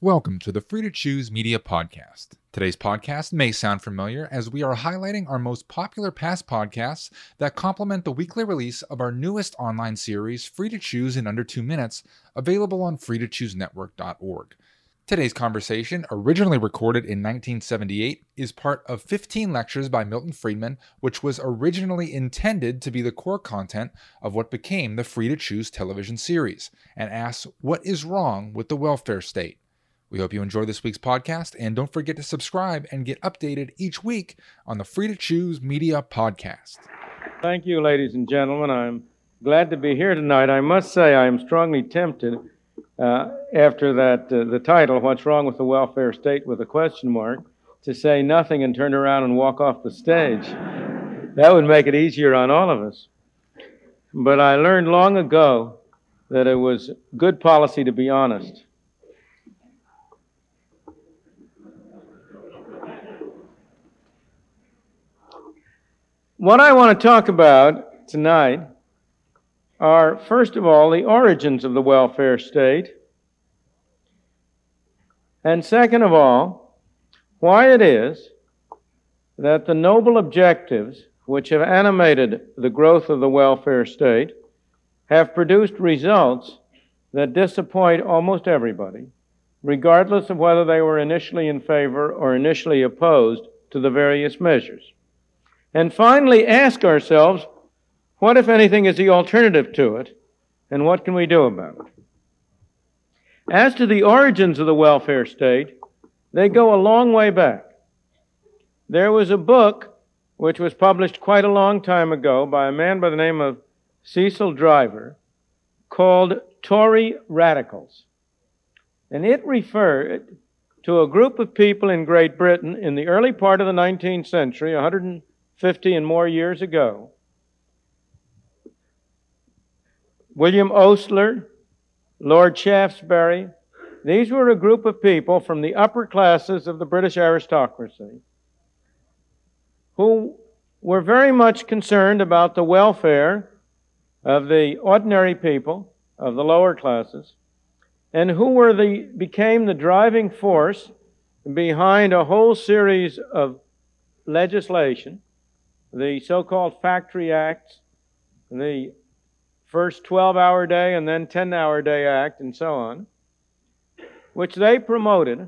Welcome to the Free to Choose Media Podcast. Today's podcast may sound familiar as we are highlighting our most popular past podcasts that complement the weekly release of our newest online series, Free to Choose in Under 2 Minutes, available on freetochoosenetwork.org. Today's conversation, originally recorded in 1978, is part of 15 lectures by Milton Friedman, which was originally intended to be the core content of what became the Free to Choose television series, and asks what is wrong with the welfare state. We hope you enjoy this week's podcast, and don't forget to subscribe and get updated each week on the Free to Choose Media Podcast. Thank you, ladies and gentlemen. I'm glad to be here tonight. I must say I am strongly tempted after that, the title, What's Wrong with the Welfare State with a question mark, to say nothing and turn around and walk off the stage. That would make it easier on all of us. But I learned long ago that it was good policy to be honest. What I want to talk about tonight are, first of all, the origins of the welfare state, and second of all, why it is that the noble objectives which have animated the growth of the welfare state have produced results that disappoint almost everybody, regardless of whether they were initially in favor or initially opposed to the various measures. And finally, ask ourselves, what, if anything, is the alternative to it, and what can we do about it? As to the origins of the welfare state, they go a long way back. There was a book which was published quite a long time ago by a man by the name of Cecil Driver called Tory Radicals. And it referred to a group of people in Great Britain in the early part of the 19th century, 150 and more years ago. William Osler, Lord Shaftesbury, these were a group of people from the upper classes of the British aristocracy who were very much concerned about the welfare of the ordinary people, of the lower classes, and who became the driving force behind a whole series of legislation, the so-called Factory Acts, the first 12-hour day and then 10-hour day act, and so on, which they promoted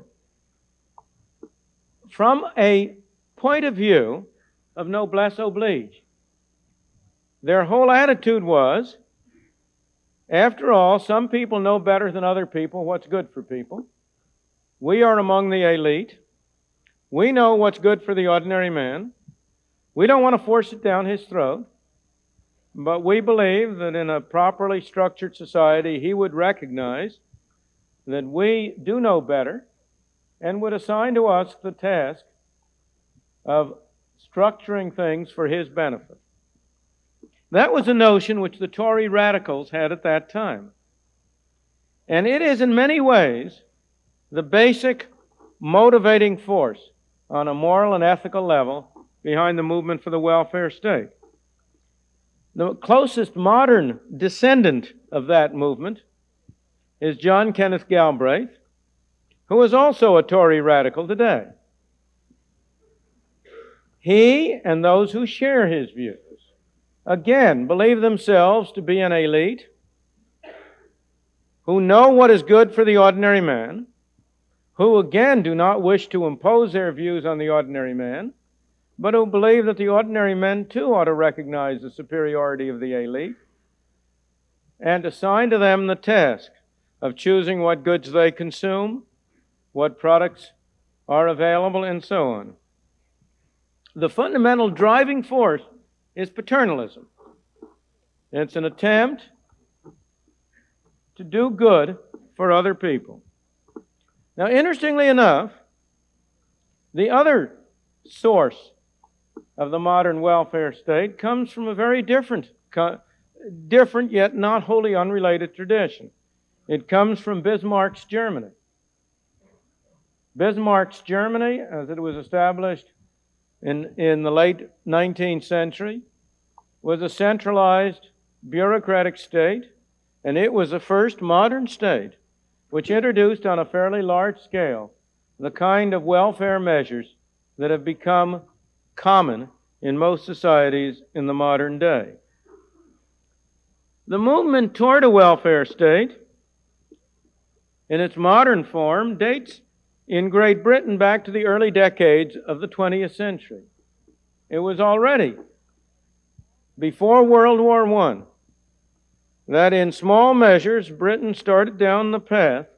from a point of view of noblesse oblige. Their whole attitude was, after all, some people know better than other people what's good for people. We are among the elite. We know what's good for the ordinary man. We don't want to force it down his throat, but we believe that in a properly structured society, he would recognize that we do know better and would assign to us the task of structuring things for his benefit. That was a notion which the Tory radicals had at that time. And it is in many ways the basic motivating force on a moral and ethical level behind the movement for the welfare state. The closest modern descendant of that movement is John Kenneth Galbraith, who is also a Tory radical today. He and those who share his views, again, believe themselves to be an elite who know what is good for the ordinary man, who again do not wish to impose their views on the ordinary man, but who believe that the ordinary men too ought to recognize the superiority of the elite and assign to them the task of choosing what goods they consume, what products are available, and so on. The fundamental driving force is paternalism. It's an attempt to do good for other people. Now, interestingly enough, the other source of the modern welfare state comes from a very different yet not wholly unrelated tradition. It comes from Bismarck's Germany. Bismarck's Germany, as it was established in the late 19th century, was a centralized bureaucratic state, and it was the first modern state which introduced on a fairly large scale the kind of welfare measures that have become common in most societies in the modern day. The movement toward a welfare state, in its modern form, dates in Great Britain back to the early decades of the 20th century. It was already before World War I that in small measures Britain started down the path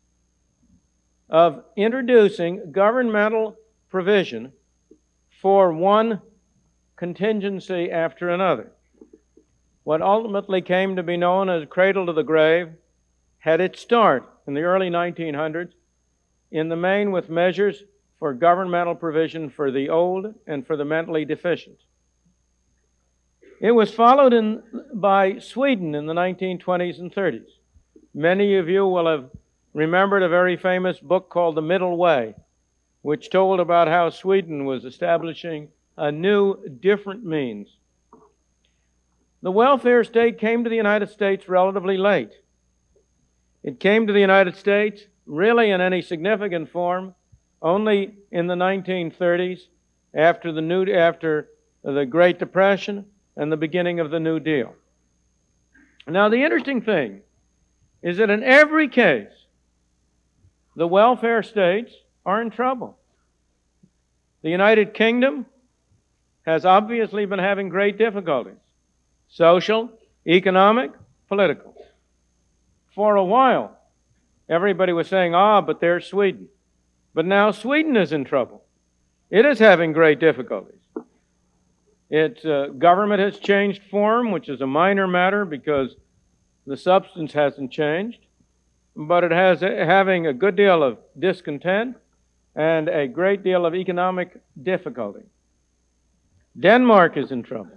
of introducing governmental provision for one contingency after another. What ultimately came to be known as cradle to the grave had its start in the early 1900s, in the main with measures for governmental provision for the old and for the mentally deficient. It was followed by Sweden in the 1920s and 30s. Many of you will have remembered a very famous book called The Middle Way, which told about how Sweden was establishing a new, different means. The welfare state came to the United States relatively late. It came to the United States, really in any significant form, only in the 1930s, after the Great Depression and the beginning of the New Deal. Now, the interesting thing is that in every case, the welfare states are in trouble. The United Kingdom has obviously been having great difficulties. Social, economic, political. For a while, everybody was saying, but there's Sweden. But now Sweden is in trouble. It is having great difficulties. Its government has changed form, which is a minor matter because the substance hasn't changed. But it has having a good deal of discontent and a great deal of economic difficulty. Denmark is in trouble.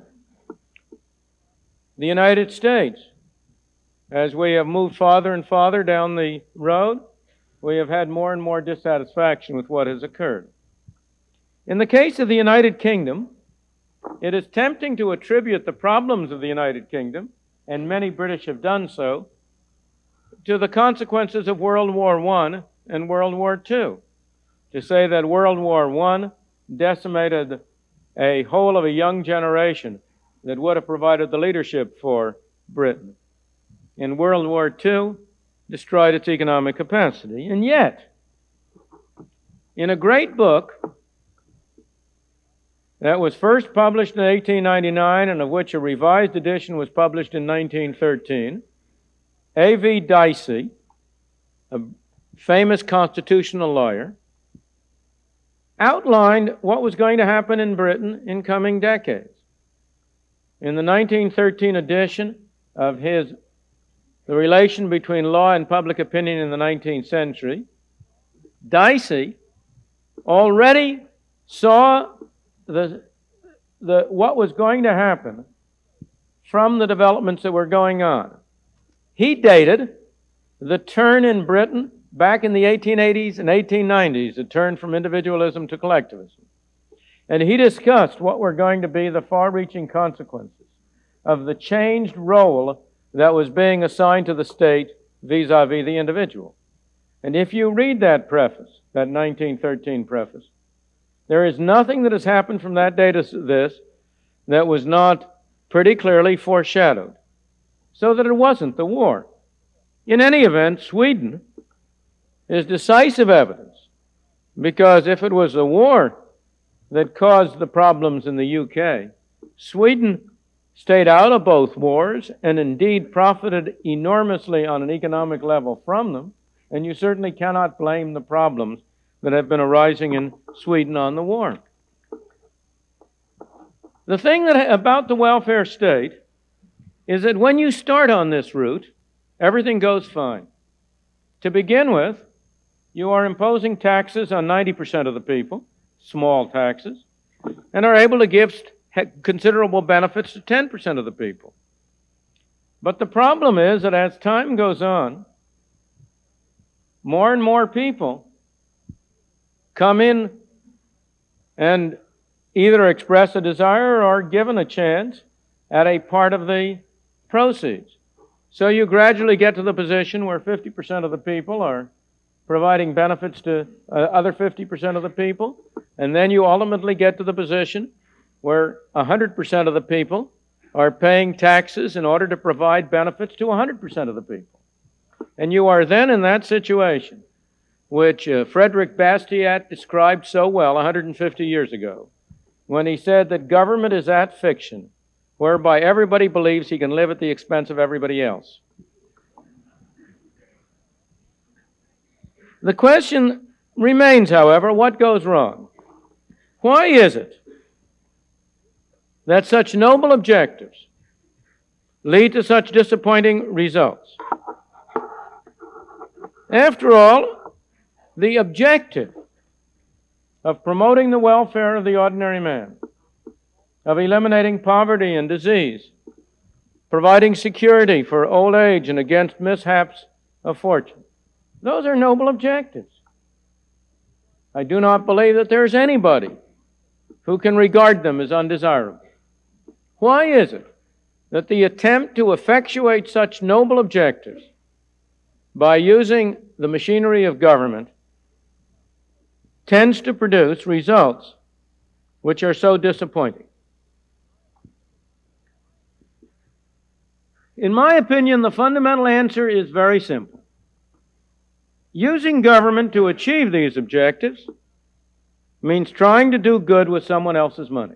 The United States, as we have moved farther and farther down the road, we have had more and more dissatisfaction with what has occurred. In the case of the United Kingdom, it is tempting to attribute the problems of the United Kingdom, and many British have done so, to the consequences of World War I and World War II. To say that World War I decimated a whole of a young generation that would have provided the leadership for Britain. And World War II destroyed its economic capacity. And yet, in a great book that was first published in 1899 and of which a revised edition was published in 1913, A.V. Dicey, a famous constitutional lawyer, outlined what was going to happen in Britain in coming decades. In the 1913 edition of The Relation Between Law and Public Opinion in the 19th Century, Dicey already saw what was going to happen from the developments that were going on. He dated the turn in Britain back in the 1880s and 1890s, the turn from individualism to collectivism. And he discussed what were going to be the far-reaching consequences of the changed role that was being assigned to the state vis-a-vis the individual. And if you read that preface, that 1913 preface, there is nothing that has happened from that day to this that was not pretty clearly foreshadowed. So that it wasn't the war. In any event, Sweden is decisive evidence, because if it was the war that caused the problems in the UK, Sweden stayed out of both wars and indeed profited enormously on an economic level from them, and you certainly cannot blame the problems that have been arising in Sweden on the war. The thing about the welfare state is that when you start on this route, everything goes fine. To begin with, you are imposing taxes on 90% of the people, small taxes, and are able to give considerable benefits to 10% of the people. But the problem is that as time goes on, more and more people come in and either express a desire or are given a chance at a part of the proceeds. So you gradually get to the position where 50% of the people are providing benefits to other 50% of the people, and then you ultimately get to the position where 100% of the people are paying taxes in order to provide benefits to 100% of the people. And you are then in that situation, which Frederick Bastiat described so well 150 years ago, when he said that government is that fiction whereby everybody believes he can live at the expense of everybody else. The question remains, however, what goes wrong? Why is it that such noble objectives lead to such disappointing results? After all, the objective of promoting the welfare of the ordinary man, of eliminating poverty and disease, providing security for old age and against mishaps of fortune, those are noble objectives. I do not believe that there is anybody who can regard them as undesirable. Why is it that the attempt to effectuate such noble objectives by using the machinery of government tends to produce results which are so disappointing? In my opinion, the fundamental answer is very simple. Using government to achieve these objectives means trying to do good with someone else's money.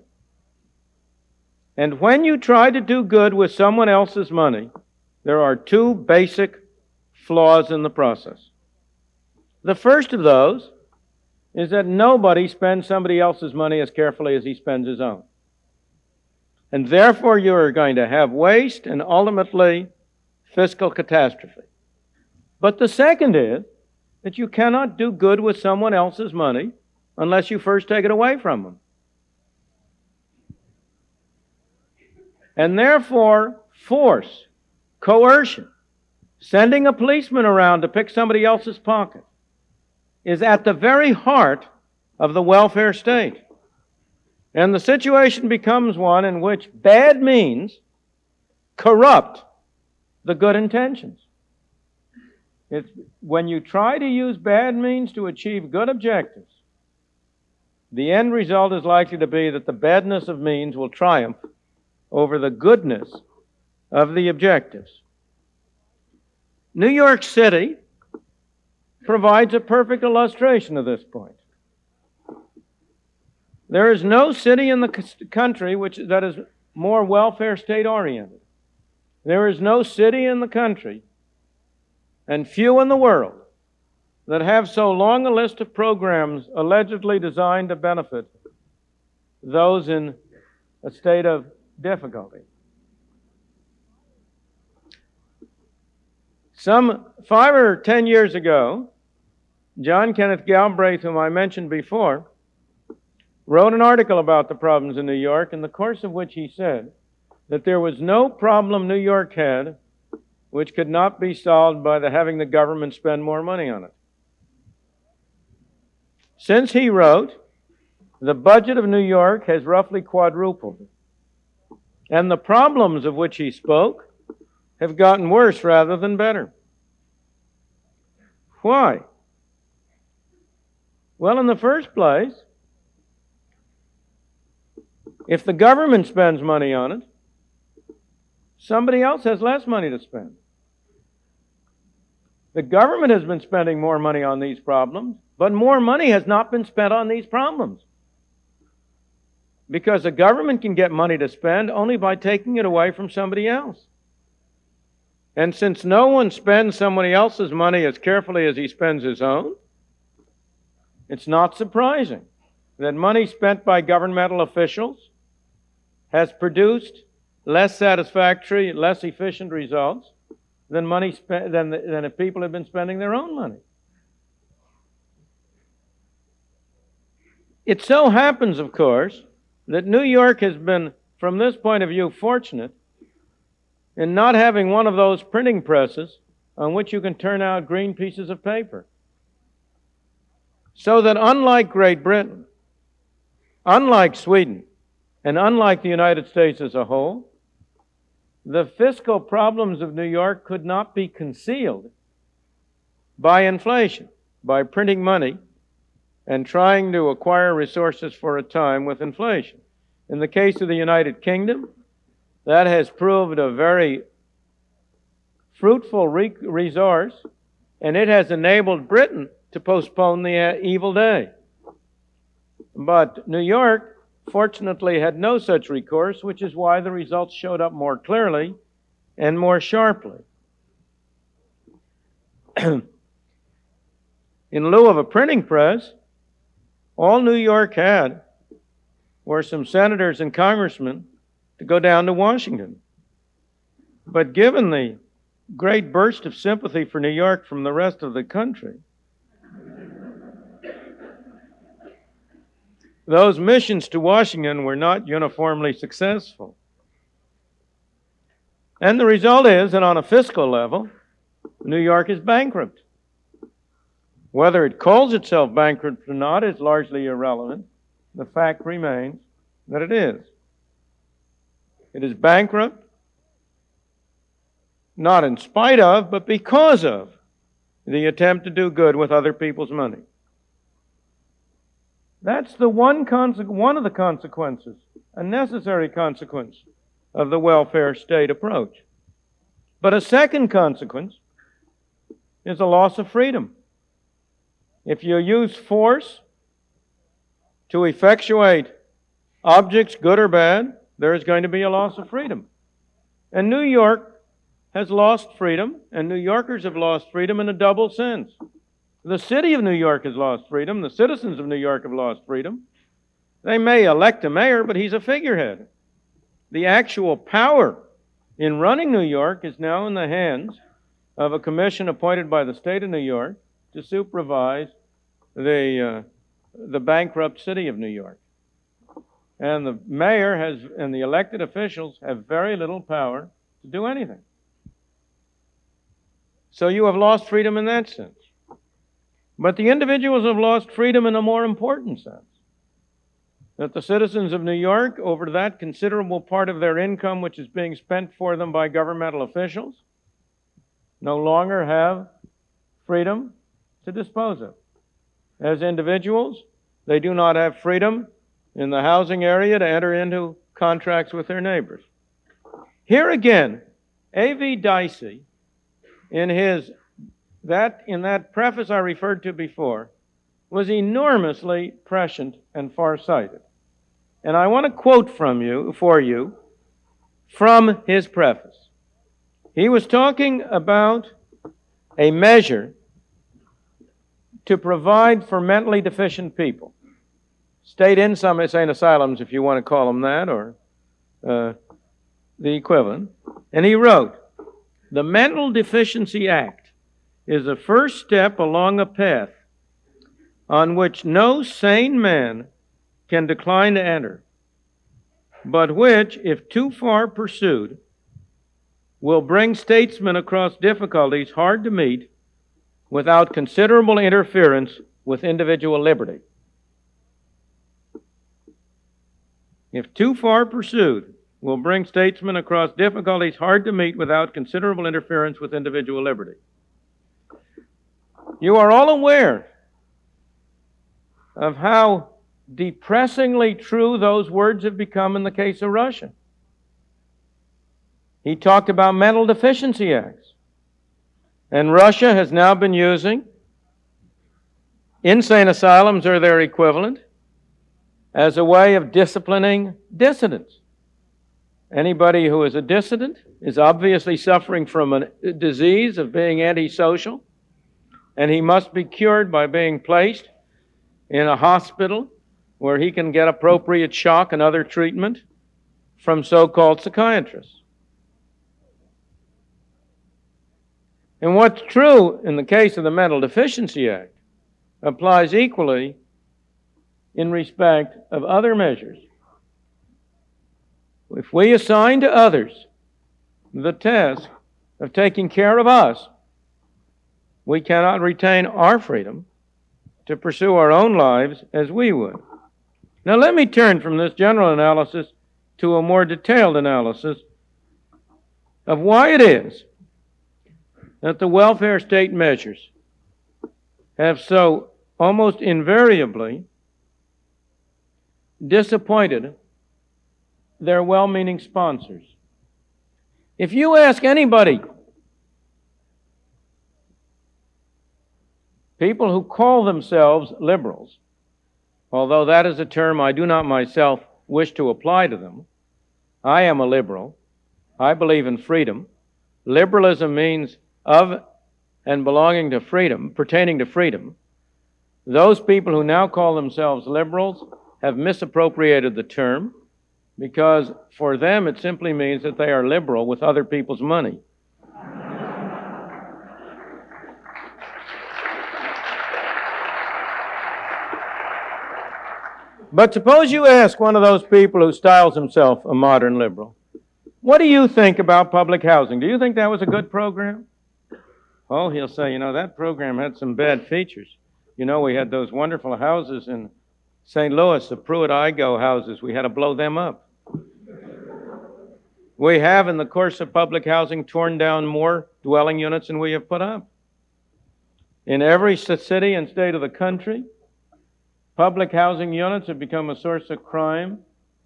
And when you try to do good with someone else's money, there are two basic flaws in the process. The first of those is that nobody spends somebody else's money as carefully as he spends his own. And therefore you are going to have waste and ultimately fiscal catastrophe. But the second is that you cannot do good with someone else's money unless you first take it away from them. And therefore, force, coercion, sending a policeman around to pick somebody else's pocket is at the very heart of the welfare state. And the situation becomes one in which bad means corrupt the good intentions. It's when you try to use bad means to achieve good objectives, the end result is likely to be that the badness of means will triumph over the goodness of the objectives. New York City provides a perfect illustration of this point. There is no city in the country that is more welfare state oriented. There is no city in the country, and few in the world, that have so long a list of programs allegedly designed to benefit those in a state of difficulty. Some 5 or 10 years ago, John Kenneth Galbraith, whom I mentioned before, wrote an article about the problems in New York, in the course of which he said that there was no problem New York had which could not be solved by having the government spend more money on it. Since he wrote, the budget of New York has roughly quadrupled, and the problems of which he spoke have gotten worse rather than better. Why? Well, in the first place, if the government spends money on it, somebody else has less money to spend. The government has been spending more money on these problems, but more money has not been spent on these problems. Because the government can get money to spend only by taking it away from somebody else. And since no one spends somebody else's money as carefully as he spends his own, it's not surprising that money spent by governmental officials has produced less satisfactory, less efficient results than if people had been spending their own money. It so happens, of course, that New York has been, from this point of view, fortunate in not having one of those printing presses on which you can turn out green pieces of paper. So that unlike Great Britain, unlike Sweden, and unlike the United States as a whole, the fiscal problems of New York could not be concealed by inflation, by printing money and trying to acquire resources for a time with inflation. In the case of the United Kingdom, that has proved a very fruitful resource, and it has enabled Britain to postpone the evil day. But New York, fortunately, had no such recourse, which is why the results showed up more clearly and more sharply. In lieu of a printing press, all New York had were some senators and congressmen to go down to Washington. But given the great burst of sympathy for New York from the rest of the country, those missions to Washington were not uniformly successful. And the result is that on a fiscal level, New York is bankrupt. Whether it calls itself bankrupt or not is largely irrelevant. The fact remains that it is. It is bankrupt, not in spite of, but because of the attempt to do good with other people's money. That's the one of the consequences, a necessary consequence of the welfare state approach. But a second consequence is a loss of freedom. If you use force to effectuate objects, good or bad, there is going to be a loss of freedom. And New York has lost freedom, and New Yorkers have lost freedom in a double sense. The city of New York has lost freedom. The citizens of New York have lost freedom. They may elect a mayor, but he's a figurehead. The actual power in running New York is now in the hands of a commission appointed by the state of New York to supervise the bankrupt city of New York. And the mayor and the elected officials have very little power to do anything. So you have lost freedom in that sense. But the individuals have lost freedom in a more important sense. That the citizens of New York, over that considerable part of their income which is being spent for them by governmental officials, no longer have freedom to dispose of. As individuals, they do not have freedom in the housing area to enter into contracts with their neighbors. Here again, A.V. Dicey, in that preface I referred to before, was enormously prescient and farsighted. And I want to quote for you from his preface. He was talking about a measure to provide for mentally deficient people. State insane asylums, if you want to call them that, or the equivalent. And he wrote, "The Mental Deficiency Act is the first step along a path on which no sane man can decline to enter, but which, if too far pursued, will bring statesmen across difficulties hard to meet without considerable interference with individual liberty." If too far pursued, will bring statesmen across difficulties hard to meet without considerable interference with individual liberty. You are all aware of how depressingly true those words have become in the case of Russia. He talked about mental deficiency acts. And Russia has now been using insane asylums or their equivalent as a way of disciplining dissidents. Anybody who is a dissident is obviously suffering from a disease of being antisocial, and he must be cured by being placed in a hospital where he can get appropriate shock and other treatment from so-called psychiatrists. And what's true in the case of the Mental Deficiency Act applies equally in respect of other measures. If we assign to others the task of taking care of us, we cannot retain our freedom to pursue our own lives as we would. Now let me turn from this general analysis to a more detailed analysis of why it is that the welfare state measures have so almost invariably disappointed their well-meaning sponsors. If you ask anybody, people who call themselves liberals, although that is a term I do not myself wish to apply to them, I am a liberal. I believe in freedom. Liberalism means of and belonging to freedom, pertaining to freedom. Those people who now call themselves liberals have misappropriated the term, because for them it simply means that they are liberal with other people's money. But suppose you ask one of those people who styles himself a modern liberal, what do you think about public housing? Do you think that was a good program? Oh, he'll say, that program had some bad features. We had those wonderful houses in St. Louis, the Pruitt-Igoe houses. We had to blow them up. We have, in the course of public housing, torn down more dwelling units than we have put up. In every city and state of the country, public housing units have become a source of crime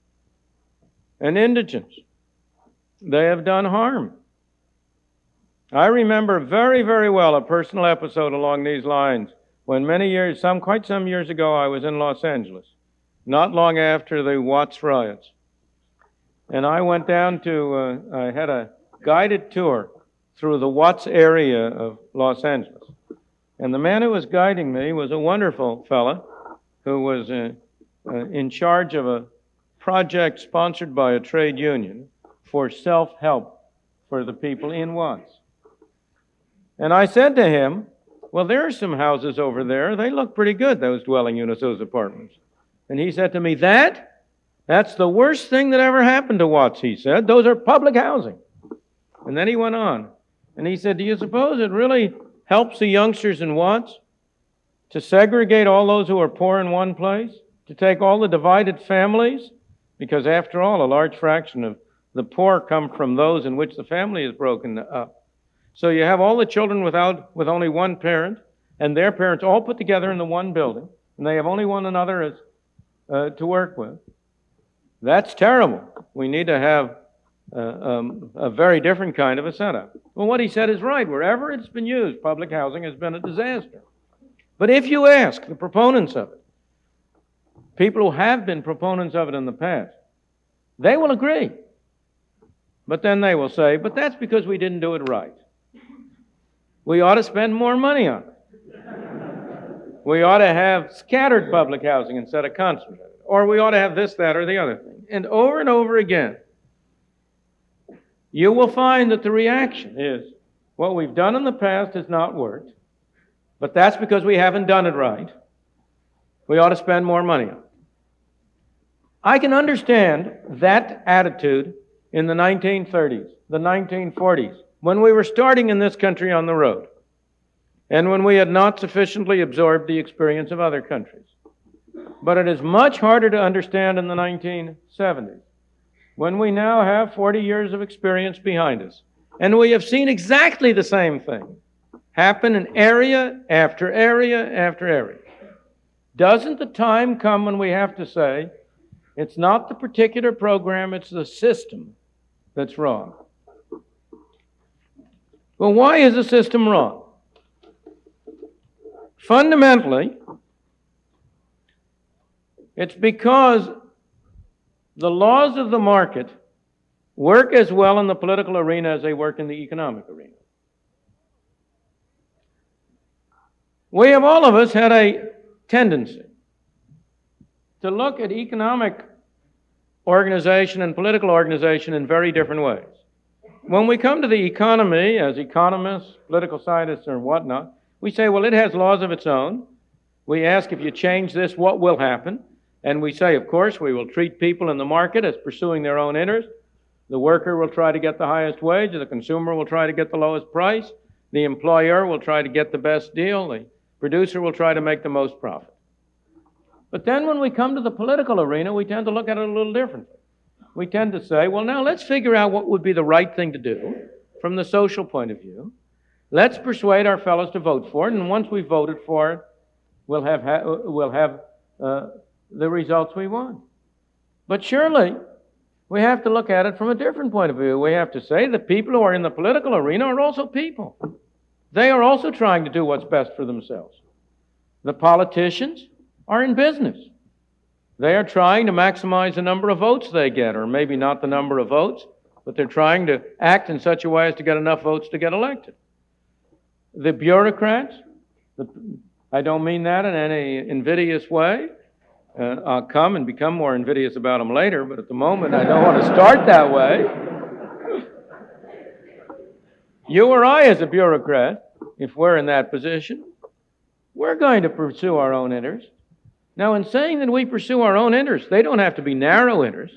and indigence. They have done harm. I remember very, very well a personal episode along these lines when quite some years ago, I was in Los Angeles, not long after the Watts riots. And I went down I had a guided tour through the Watts area of Los Angeles. And the man who was guiding me was a wonderful fellow who was in charge of a project sponsored by a trade union for self-help for the people in Watts. And I said to him, well, there are some houses over there. They look pretty good, those dwelling units, those apartments. And he said to me, that's the worst thing that ever happened to Watts, he said. Those are public housing. And then he went on. And he said, do you suppose it really helps the youngsters in Watts to segregate all those who are poor in one place? To take all the divided families? Because after all, a large fraction of the poor come from those in which the family is broken up. So you have all the children with only one parent, and their parents all put together in the one building, and they have only one another to work with. That's terrible. We need to have a very different kind of a setup. Well, what he said is right. Wherever it's been used, public housing has been a disaster. But if you ask the proponents of it, people who have been proponents of it in the past, they will agree. But then they will say, but that's because we didn't do it right. We ought to spend more money on it. We ought to have scattered public housing instead of concentrated. Or we ought to have this, that, or the other thing. And over again, you will find that the reaction is, what we've done in the past has not worked, but that's because we haven't done it right. We ought to spend more money on it. I can understand that attitude in the 1930s, the 1940s, when we were starting in this country on the road, and when we had not sufficiently absorbed the experience of other countries. But it is much harder to understand in the 1970s, when we now have 40 years of experience behind us, and we have seen exactly the same thing happen in area after area after area. Doesn't the time come when we have to say, it's not the particular program, it's the system that's wrong? Well, why is the system wrong? Fundamentally, it's because the laws of the market work as well in the political arena as they work in the economic arena. We have all of us had a tendency to look at economic organization and political organization in very different ways. When we come to the economy, as economists, political scientists, or whatnot, we say, well, it has laws of its own. We ask, if you change this, what will happen? And we say, of course, we will treat people in the market as pursuing their own interest. The worker will try to get the highest wage. The consumer will try to get the lowest price. The employer will try to get the best deal. The producer will try to make the most profit. But then when we come to the political arena, we tend to look at it a little differently. we tend to say, well, now let's figure out what would be the right thing to do from the social point of view. Let's persuade our fellows to vote for it, and once we've voted for it, we'll have the results we want. But surely, we have to look at it from a different point of view. We have to say that people who are in the political arena are also people. They are also trying to do what's best for themselves. The politicians are in business. They are trying to maximize the number of votes they get, or maybe not the number of votes, but they're trying to act in such a way as to get enough votes to get elected. The bureaucrats, I don't mean that in any invidious way. I'll come and become more invidious about them later, but at the moment I don't want to start that way. You or I as a bureaucrat, if we're in that position, we're going to pursue our own interests. Now, in saying that we pursue our own interests, they don't have to be narrow interests.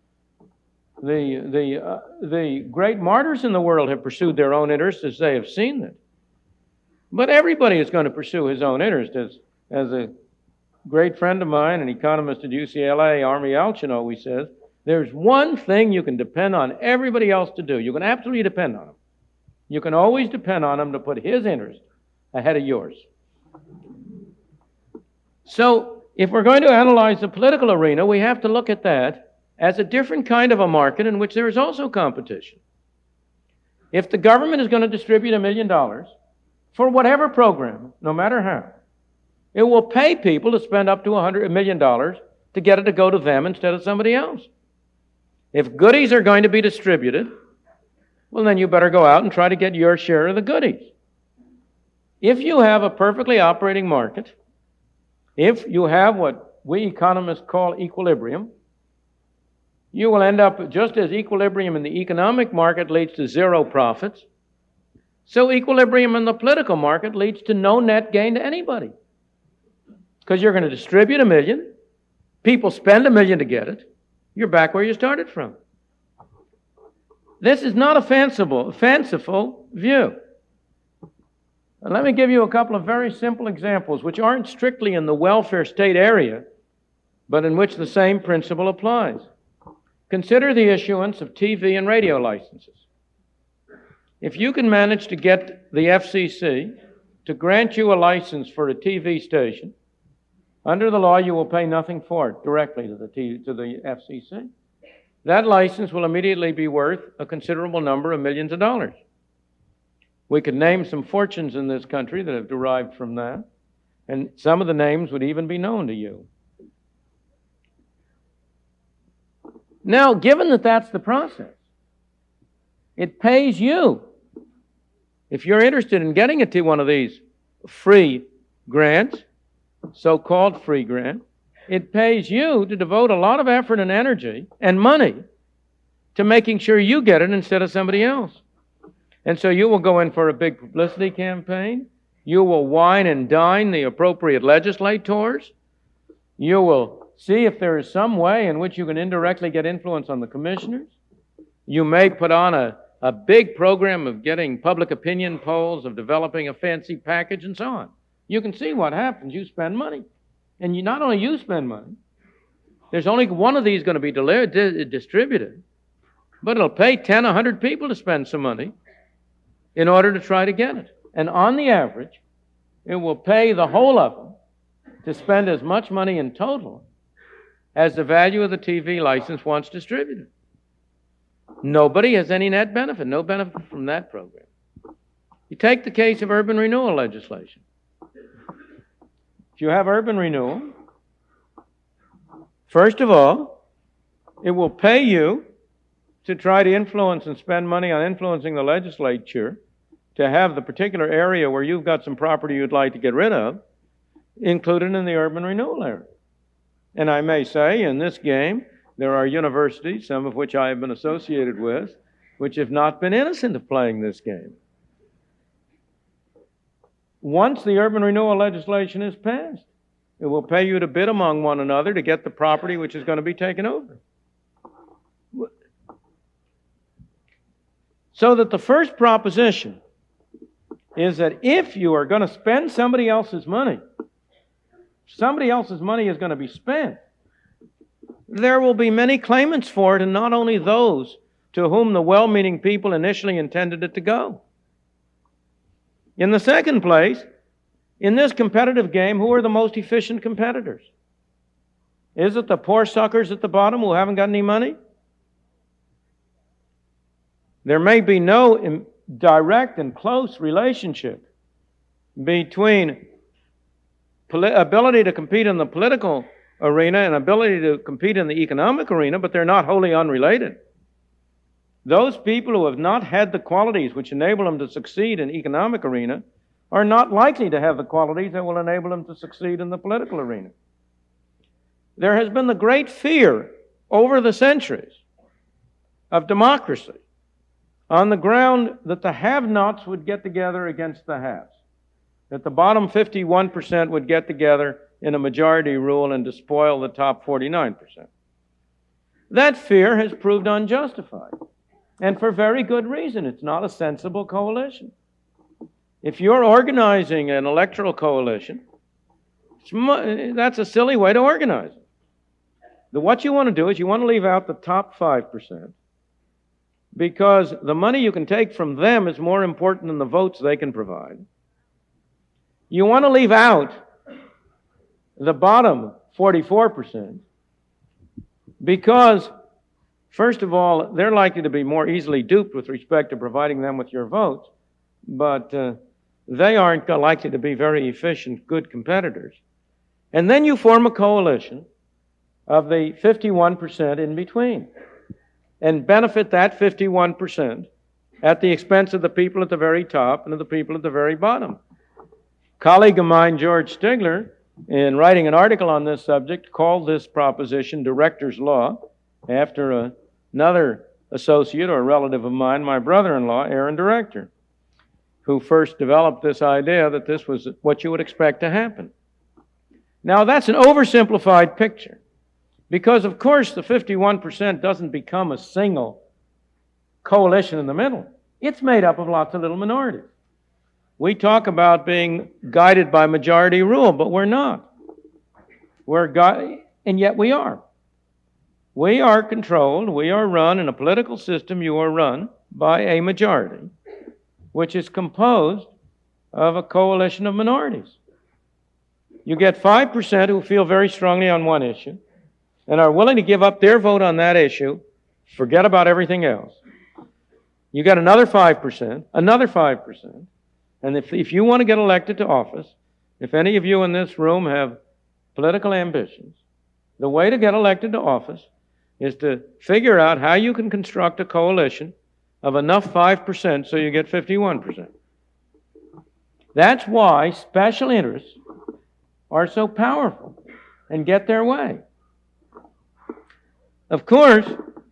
The great martyrs in the world have pursued their own interests as they have seen them. But everybody is going to pursue his own interest. As a great friend of mine, an economist at UCLA, Army Alchin, always says, there's one thing you can depend on everybody else to do. You can absolutely depend on him. You can always depend on him to put his interest ahead of yours. So, if we're going to analyze the political arena, we have to look at that as a different kind of a market in which there is also competition. If the government is going to distribute $1 million for whatever program, no matter how, it will pay people to spend up to $1 million to get it to go to them instead of somebody else. If goodies are going to be distributed, well, then you better go out and try to get your share of the goodies. If you have a perfectly operating market, if you have what we economists call equilibrium, you will end up just as equilibrium in the economic market leads to zero profits, so equilibrium in the political market leads to no net gain to anybody. Because you're going to distribute $1 million, people spend $1 million to get it, you're back where you started from. This is not a fanciful view. And let me give you a couple of very simple examples which aren't strictly in the welfare state area, but in which the same principle applies. Consider the issuance of TV and radio licenses. If you can manage to get the FCC to grant you a license for a TV station, under the law you will pay nothing for it directly to the FCC. That license will immediately be worth a considerable number of millions of dollars. We could name some fortunes in this country that have derived from that, and some of the names would even be known to you. Now, given that that's the process, it pays you. If you're interested in getting it to one of these free grants, so-called free grant, it pays you to devote a lot of effort and energy and money to making sure you get it instead of somebody else. And so you will go in for a big publicity campaign. You will wine and dine the appropriate legislators. You will see if there is some way in which you can indirectly get influence on the commissioners. You may put on a big program of getting public opinion polls, of developing a fancy package, and so on. You can see what happens. You spend money. And not only you spend money, there's only one of these going to be distributed, but it'll pay 10, 100 people to spend some money in order to try to get it. And on the average, it will pay the whole of them to spend as much money in total as the value of the TV license once distributed. Nobody has any net benefit, no benefit from that program. You take the case of urban renewal legislation. If you have urban renewal, first of all, it will pay you to try to influence and spend money on influencing the legislature to have the particular area where you've got some property you'd like to get rid of included in the urban renewal area. And I may say, in this game, there are universities, some of which I have been associated with, which have not been innocent of playing this game. Once the urban renewal legislation is passed, it will pay you to bid among one another to get the property which is going to be taken over. So that the first proposition is that if you are going to spend somebody else's money is going to be spent. there will be many claimants for it, and not only those to whom the well-meaning people initially intended it to go. In the second place, in this competitive game, who are the most efficient competitors? Is it the poor suckers at the bottom who haven't got any money? There may be no direct and close relationship between ability to compete in the political arena and ability to compete in the economic arena, but they're not wholly unrelated. Those people who have not had the qualities which enable them to succeed in the economic arena are not likely to have the qualities that will enable them to succeed in the political arena. There has been the great fear over the centuries of democracy on the ground that the have-nots would get together against the haves, that the bottom 51% would get together in a majority rule and despoil the top 49%. That fear has proved unjustified, and for very good reason. It's not a sensible coalition. If you're organizing an electoral coalition, that's a silly way to organize it. What you want to do is you want to leave out the top 5%, because the money you can take from them is more important than the votes they can provide. You want to leave out the bottom 44%, because, first of all, they're likely to be more easily duped with respect to providing them with your votes, but they aren't likely to be very efficient, good competitors. And then you form a coalition of the 51% in between and benefit that 51% at the expense of the people at the very top and of the people at the very bottom. A colleague of mine, George Stigler, in writing an article on this subject, called this proposition Director's Law, after another associate or relative of mine, my brother-in-law, Aaron Director, who first developed this idea that this was what you would expect to happen. Now, that's an oversimplified picture, because, of course, the 51% doesn't become a single coalition in the middle. It's made up of lots of little minorities. We talk about being guided by majority rule, but we're not. And yet we are. We are controlled, we are run in a political system, you are run by a majority, which is composed of a coalition of minorities. You get 5% who feel very strongly on one issue and are willing to give up their vote on that issue, forget about everything else. You get another 5%, another 5%, and if you want to get elected to office, if any of you in this room have political ambitions, the way to get elected to office is to figure out how you can construct a coalition of enough 5% so you get 51%. That's why special interests are so powerful and get their way. Of course,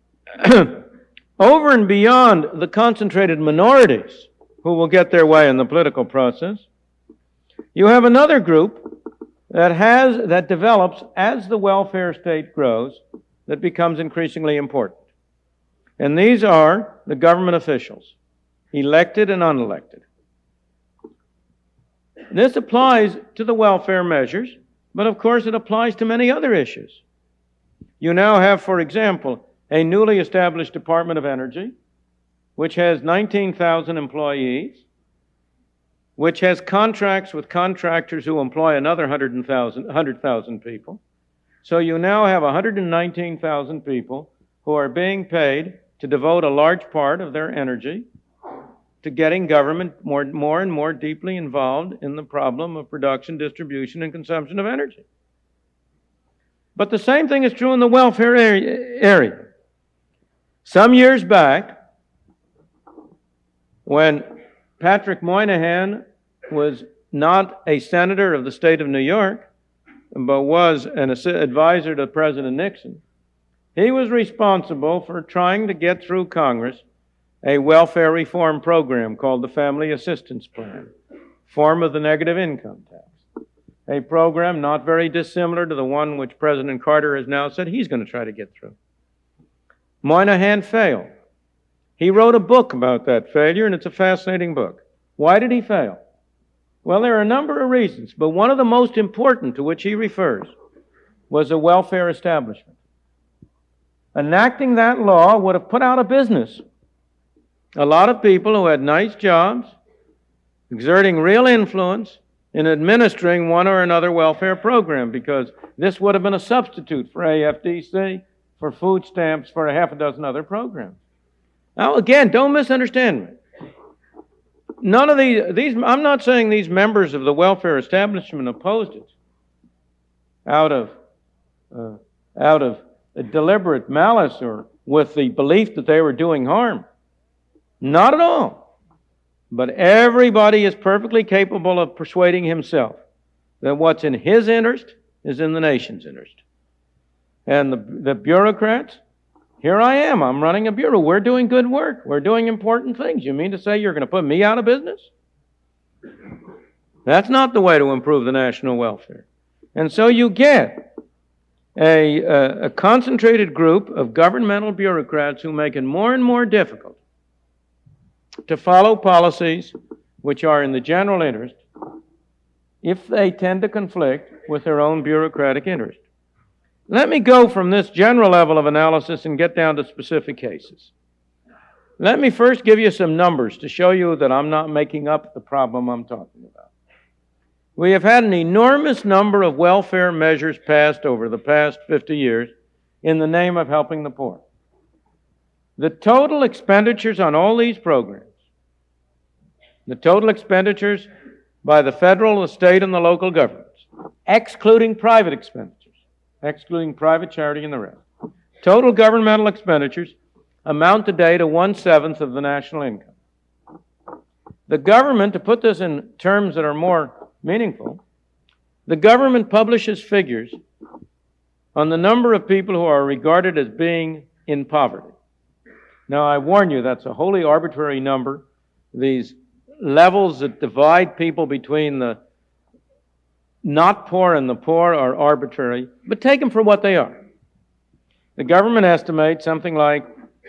over and beyond the concentrated minorities who will get their way in the political process, you have another group that develops as the welfare state grows, that becomes increasingly important. And these are the government officials, elected and unelected. This applies to the welfare measures, but of course it applies to many other issues. You now have, for example, a newly established Department of Energy, which has 19,000 employees, which has contracts with contractors who employ another 100,000 people. So you now have 119,000 people who are being paid to devote a large part of their energy to getting government more and more deeply involved in the problem of production, distribution, and consumption of energy. But the same thing is true in the welfare area. Some years back, when Patrick Moynihan was not a senator of the state of New York, but was an advisor to President Nixon, he was responsible for trying to get through Congress a welfare reform program called the Family Assistance Plan, form of the negative income tax, a program not very dissimilar to the one which President Carter has now said he's going to try to get through. Moynihan failed. He wrote a book about that failure, and it's a fascinating book. Why did he fail? Well, there are a number of reasons, but one of the most important to which he refers was a welfare establishment. enacting that law would have put out of business a lot of people who had nice jobs, exerting real influence in administering one or another welfare program, because this would have been a substitute for AFDC, for food stamps, for a half a dozen other programs. Now, again, don't misunderstand me. None of these I'm not saying these members of the welfare establishment opposed it out of a deliberate malice or with the belief that they were doing harm. Not at all. But everybody is perfectly capable of persuading himself that what's in his interest is in the nation's interest. And the bureaucrats, here I am, I'm running a bureau. We're doing good work. We're doing important things. You mean to say you're going to put me out of business? That's not the way to improve the national welfare. And so you get a concentrated group of governmental bureaucrats who make it more and more difficult to follow policies which are in the general interest if they tend to conflict with their own bureaucratic interest. Let me go from this general level of analysis and get down to specific cases. Let me first give you some numbers to show you that I'm not making up the problem I'm talking about. We have had an enormous number of welfare measures passed over the past 50 years in the name of helping the poor. The total expenditures on all these programs, the total expenditures by the federal, the state, and the local governments, excluding private expenditures, excluding private charity and the rest, total governmental expenditures amount today to 1/7 of the national income. The government, to put this in terms that are more meaningful, the government publishes figures on the number of people who are regarded as being in poverty. Now, I warn you, that's a wholly arbitrary number. These levels that divide people between the not poor and the poor are arbitrary, but take them for what they are. The government estimates something like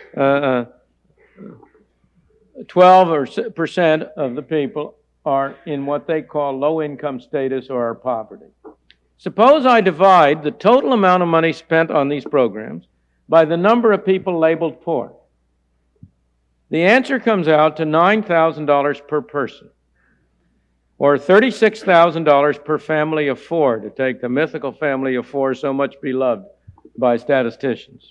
12% of the people are in what they call low-income status or are poverty. Suppose I divide the total amount of money spent on these programs by the number of people labeled poor. The answer comes out to $9,000 per person, or $36,000 per family of four, to take the mythical family of four so much beloved by statisticians.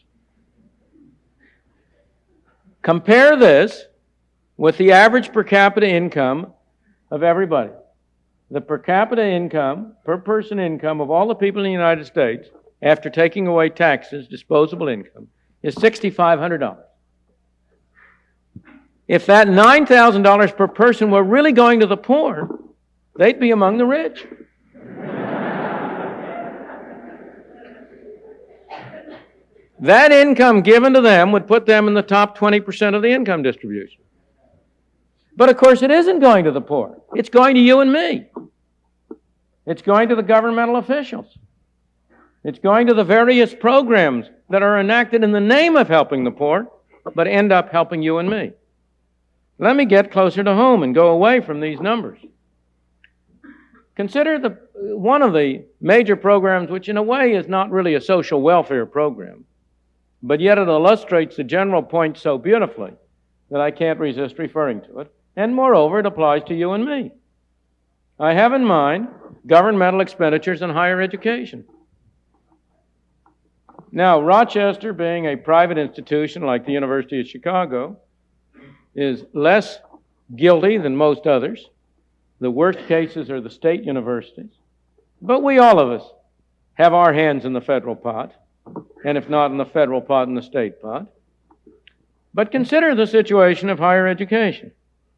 Compare this with the average per capita income of everybody. The per capita income, per person income of all the people in the United States, after taking away taxes, disposable income, is $6,500. If that $9,000 per person were really going to the poor, they'd be among the rich. That income given to them would put them in the top 20% of the income distribution. But of course, it isn't going to the poor. It's going to you and me. It's going to the governmental officials. It's going to the various programs that are enacted in the name of helping the poor, but end up helping you and me. Let me get closer to home and go away from these numbers. Consider one of the major programs, which in a way is not really a social welfare program, but yet it illustrates the general point so beautifully that I can't resist referring to it. And moreover, it applies to you and me. I have in mind governmental expenditures in higher education. Now, Rochester, being a private institution like the University of Chicago, is less guilty than most others. The worst cases are the state universities. But we, all of us, have our hands in the federal pot, and if not in the federal pot, in the state pot. But consider the situation of higher education.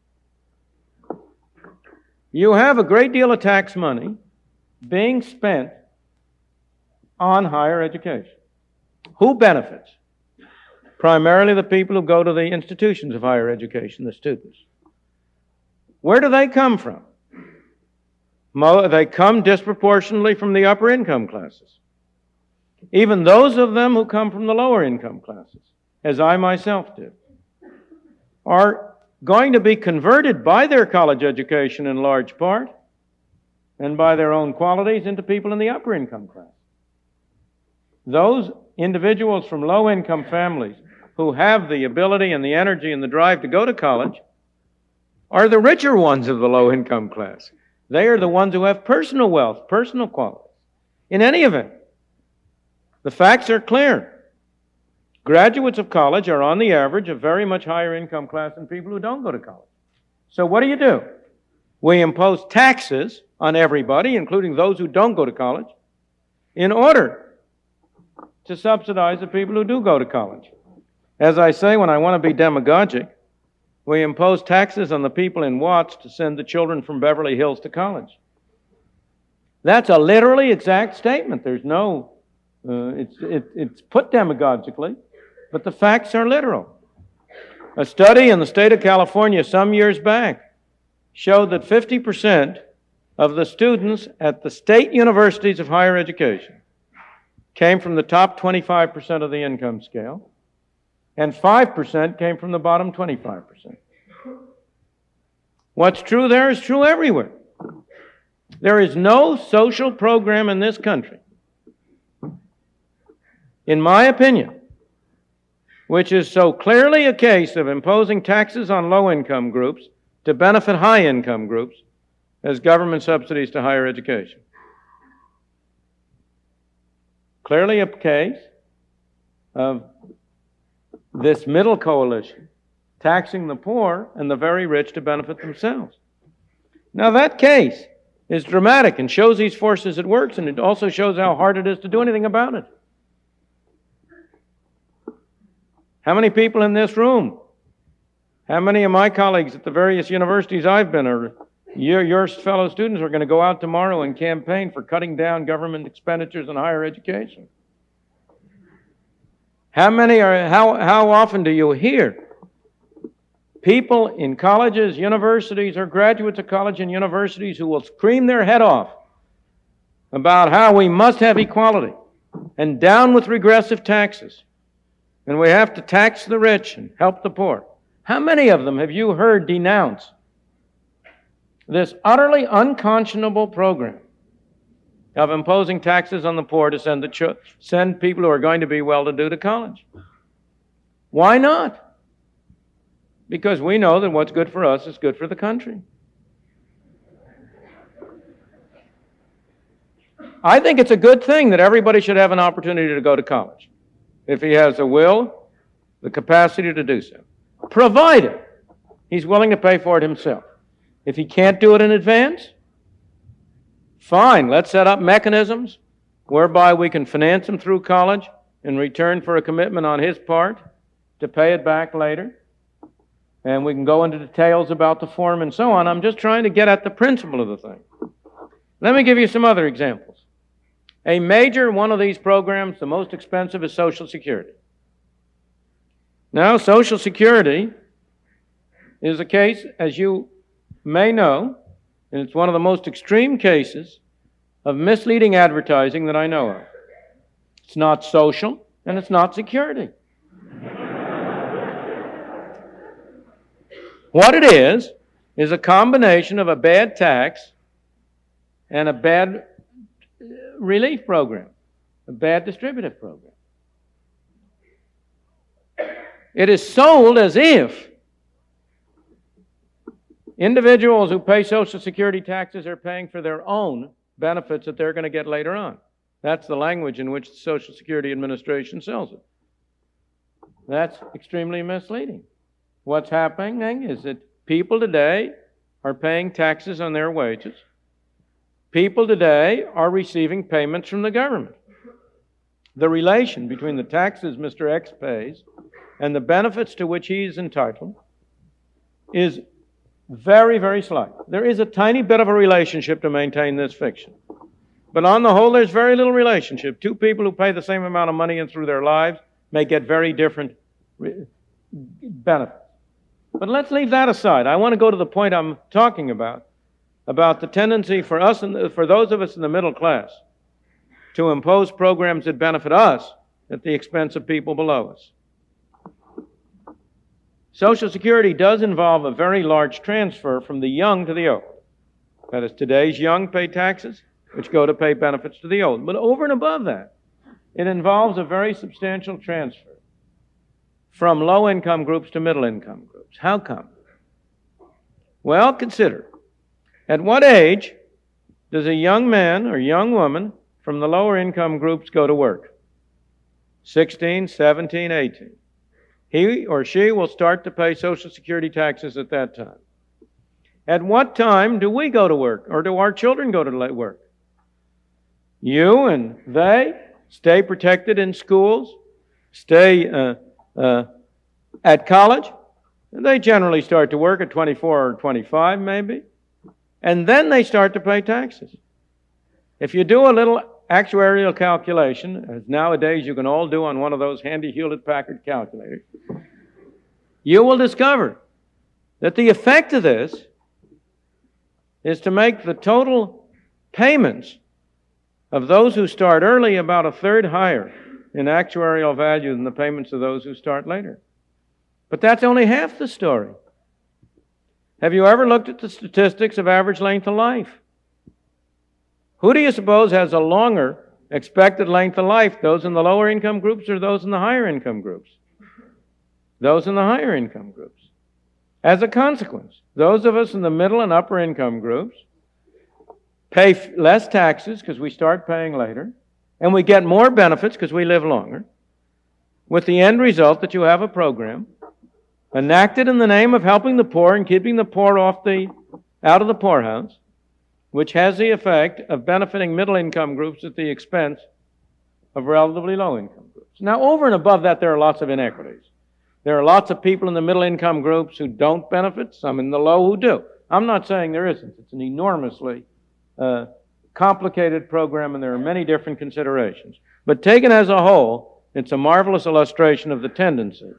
You have a great deal of tax money being spent on higher education. Who benefits? Primarily the people who go to the institutions of higher education, the students. Where do they come from? They come disproportionately from the upper income classes. Even those of them who come from the lower income classes, as I myself did, are going to be converted by their college education in large part and by their own qualities into people in the upper income class. those individuals from low-income families who have the ability and the energy and the drive to go to college are the richer ones of the low-income class. They are the ones who have personal wealth, personal qualities. In any event, the facts are clear. Graduates of college are on the average a very much higher income class than people who don't go to college. So what do? We impose taxes on everybody, including those who don't go to college, in order to subsidize the people who do go to college. As I say, when I want to be demagogic, we impose taxes on the people in Watts to send the children from Beverly Hills to college. That's a literally exact statement. There's no, it's put demagogically, but the facts are literal. A study in the state of California some years back showed that 50% of the students at the state universities of higher education came from the top 25% of the income scale, and 5% came from the bottom 25%. What's true there is true everywhere. There is no social program in this country, in my opinion, which is so clearly a case of imposing taxes on low-income groups to benefit high-income groups as government subsidies to higher education. Clearly a case of this middle coalition taxing the poor and the very rich to benefit themselves. Now that case is dramatic and shows these forces at work, and it also shows how hard it is to do anything about it. How many people in this room, how many of my colleagues at the various universities I've been, or your fellow students, are going to go out tomorrow and campaign for cutting down government expenditures on higher education? How often do you hear people in colleges, universities, or graduates of college and universities who will scream their head off about how we must have equality and down with regressive taxes, and we have to tax the rich and help the poor? How many of them have you heard denounce this utterly unconscionable program of imposing taxes on the poor to send people who are going to be well-to-do to college? Why not? Because we know that what's good for us is good for the country. I think it's a good thing that everybody should have an opportunity to go to college, if he has the will, the capacity to do so, provided he's willing to pay for it himself. If he can't do it in advance, fine, let's set up mechanisms whereby we can finance him through college in return for a commitment on his part to pay it back later. And we can go into details about the form and so on. I'm just trying to get at the principle of the thing. Let me give you some other examples. A major one of these programs, the most expensive, is Social Security. Now, Social Security is a case, as you may know, and it's one of the most extreme cases of misleading advertising that I know of. It's not social, and it's not security. What it is a combination of a bad tax and a bad relief program, a bad distributive program. It is sold as if individuals who pay Social Security taxes are paying for their own benefits that they're going to get later on. That's the language in which the Social Security Administration sells it. That's extremely misleading. What's happening is that people today are paying taxes on their wages. People today are receiving payments from the government. The relation between the taxes Mr. X pays and the benefits to which he is entitled is very, very slight. There is a tiny bit of a relationship to maintain this fiction. But on the whole, there's very little relationship. Two people who pay the same amount of money in through their lives may get very different benefits. But let's leave that aside. I want to go to the point I'm talking about the tendency for us and for those of us in the middle class to impose programs that benefit us at the expense of people below us. Social Security does involve a very large transfer from the young to the old. That is, today's young pay taxes, which go to pay benefits to the old. But over and above that, it involves a very substantial transfer from low-income groups to middle-income groups. How come? Well, consider, at what age does a young man or young woman from the lower income groups go to work? 16, 17, 18. He or she will start to pay Social Security taxes at that time. At what time do we go to work, or do our children go to work? You and they stay protected in schools, stay at college. They generally start to work at 24 or 25 maybe, and then they start to pay taxes. If you do a little actuarial calculation, as nowadays you can all do on one of those handy Hewlett-Packard calculators, you will discover that the effect of this is to make the total payments of those who start early about a third higher in actuarial value than the payments of those who start later. But that's only half the story. Have you ever looked at the statistics of average length of life? Who do you suppose has a longer expected length of life, those in the lower income groups or those in the higher income groups? Those in the higher income groups. As a consequence, those of us in the middle and upper income groups pay less taxes because we start paying later, and we get more benefits because we live longer, with the end result that you have a program enacted in the name of helping the poor and keeping the poor out of the poorhouse, which has the effect of benefiting middle-income groups at the expense of relatively low-income groups. Now, over and above that, there are lots of inequities. There are lots of people in the middle-income groups who don't benefit, some in the low who do. I'm not saying there isn't. It's an enormously complicated program, and there are many different considerations. But taken as a whole, it's a marvelous illustration of the tendency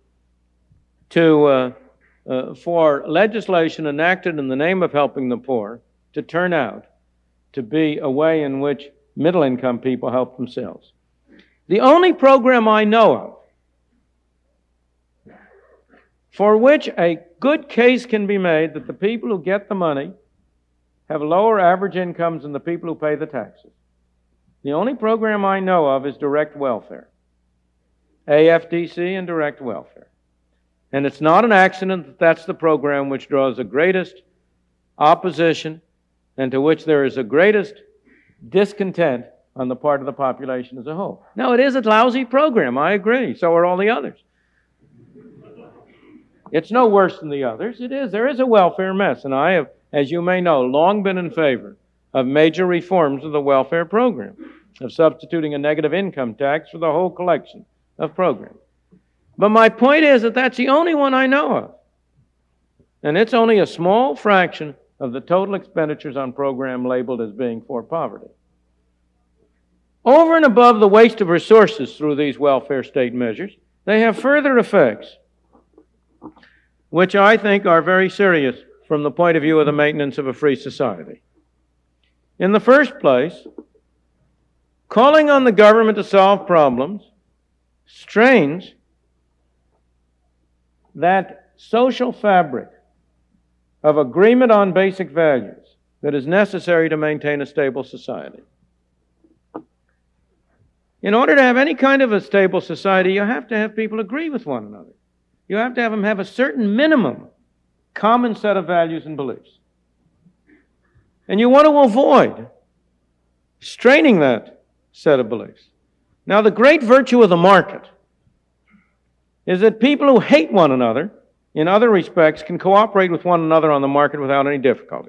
for legislation enacted in the name of helping the poor to turn out to be a way in which middle-income people help themselves. The only program I know of for which a good case can be made that the people who get the money have lower average incomes than the people who pay the taxes. The only program I know of is direct welfare, AFDC and direct welfare. And it's not an accident that that's the program which draws the greatest opposition and to which there is the greatest discontent on the part of the population as a whole. Now, it is a lousy program, I agree. So are all the others. It's no worse than the others. It is. There is a welfare mess, and I have, as you may know, long been in favor of major reforms of the welfare program, of substituting a negative income tax for the whole collection of programs. But my point is that that's the only one I know of. And it's only a small fraction of the total expenditures on program labeled as being for poverty. Over and above the waste of resources through these welfare state measures, they have further effects, which I think are very serious from the point of view of the maintenance of a free society. In the first place, calling on the government to solve problems strains that social fabric of agreement on basic values that is necessary to maintain a stable society. In order to have any kind of a stable society, you have to have people agree with one another. You have to have them have a certain minimum common set of values and beliefs. And you want to avoid straining that set of beliefs. Now, the great virtue of the market is that people who hate one another in other respects can cooperate with one another on the market without any difficulty.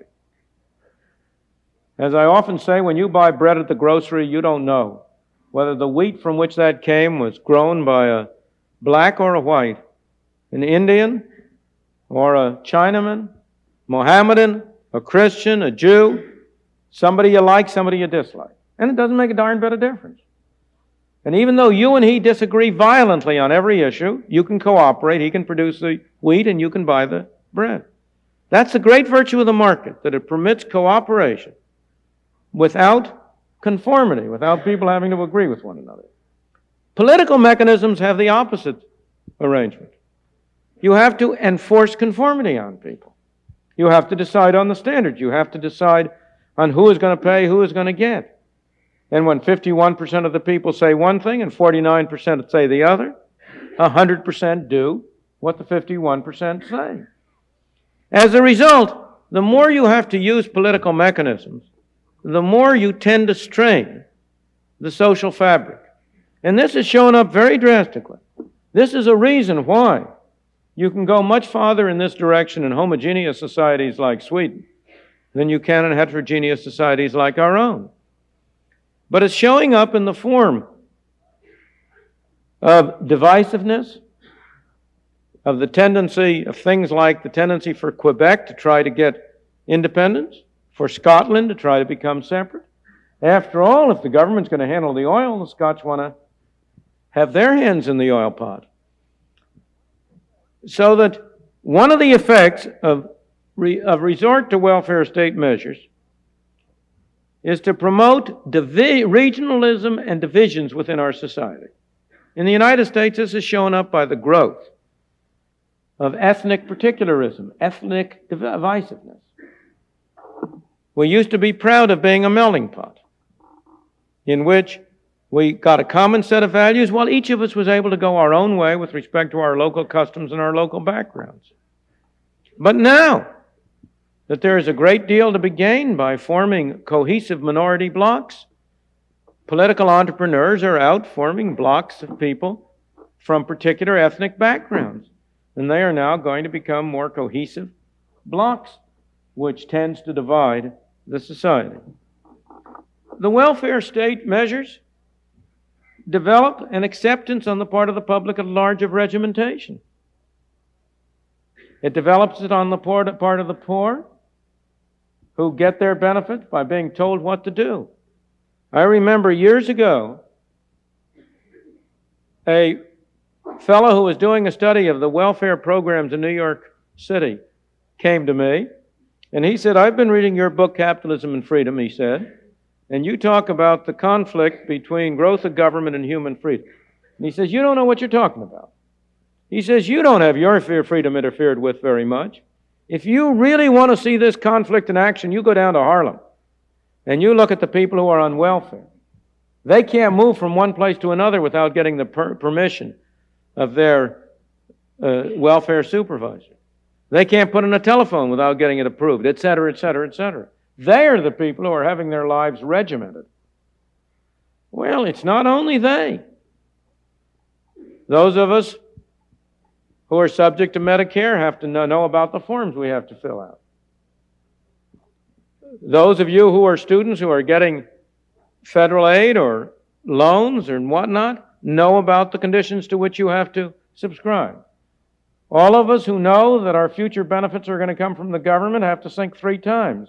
As I often say, when you buy bread at the grocery, you don't know whether the wheat from which that came was grown by a black or a white, an Indian or a Chinaman, Mohammedan, a Christian, a Jew, somebody you like, somebody you dislike. And it doesn't make a darn bit of difference. And even though you and he disagree violently on every issue, you can cooperate. He can produce the wheat and you can buy the bread. That's the great virtue of the market, that it permits cooperation without conformity, without people having to agree with one another. Political mechanisms have the opposite arrangement. You have to enforce conformity on people. You have to decide on the standards. You have to decide on who is going to pay, who is going to get. And when 51% of the people say one thing and 49% say the other, 100% do what the 51% say. As a result, the more you have to use political mechanisms, the more you tend to strain the social fabric. And this has shown up very drastically. This is a reason why you can go much farther in this direction in homogeneous societies like Sweden than you can in heterogeneous societies like our own. But it's showing up in the form of divisiveness, of the tendency of things like the tendency for Quebec to try to get independence, for Scotland to try to become separate. After all, if the government's going to handle the oil, the Scots want to have their hands in the oil pot. So that one of the effects of resort to welfare state measures is to promote regionalism and divisions within our society. In the United States, this is shown up by the growth of ethnic particularism, ethnic divisiveness. We used to be proud of being a melting pot in which we got a common set of values while each of us was able to go our own way with respect to our local customs and our local backgrounds. But now that there is a great deal to be gained by forming cohesive minority blocs, political entrepreneurs are out forming blocs of people from particular ethnic backgrounds. And they are now going to become more cohesive blocs, which tends to divide the society. The welfare state measures develop an acceptance on the part of the public at large of regimentation. It develops it on the part of the poor who get their benefit by being told what to do. I remember years ago a fellow who was doing a study of the welfare programs in New York City came to me, and he said, "I've been reading your book, Capitalism and Freedom," he said, "and you talk about the conflict between growth of government and human freedom." And he says, "You don't know what you're talking about." He says, "You don't have your freedom interfered with very much. If you really want to see this conflict in action, you go down to Harlem, and you look at the people who are on welfare. They can't move from one place to another without getting the permission of their welfare supervisor. They can't put in a telephone without getting it approved, et cetera, et cetera, et cetera. They are the people who are having their lives regimented." Well, it's not only they. Those of us who are subject to Medicare have to know about the forms we have to fill out. Those of you who are students who are getting federal aid or loans or whatnot know about the conditions to which you have to subscribe. All of us who know that our future benefits are going to come from the government have to think three times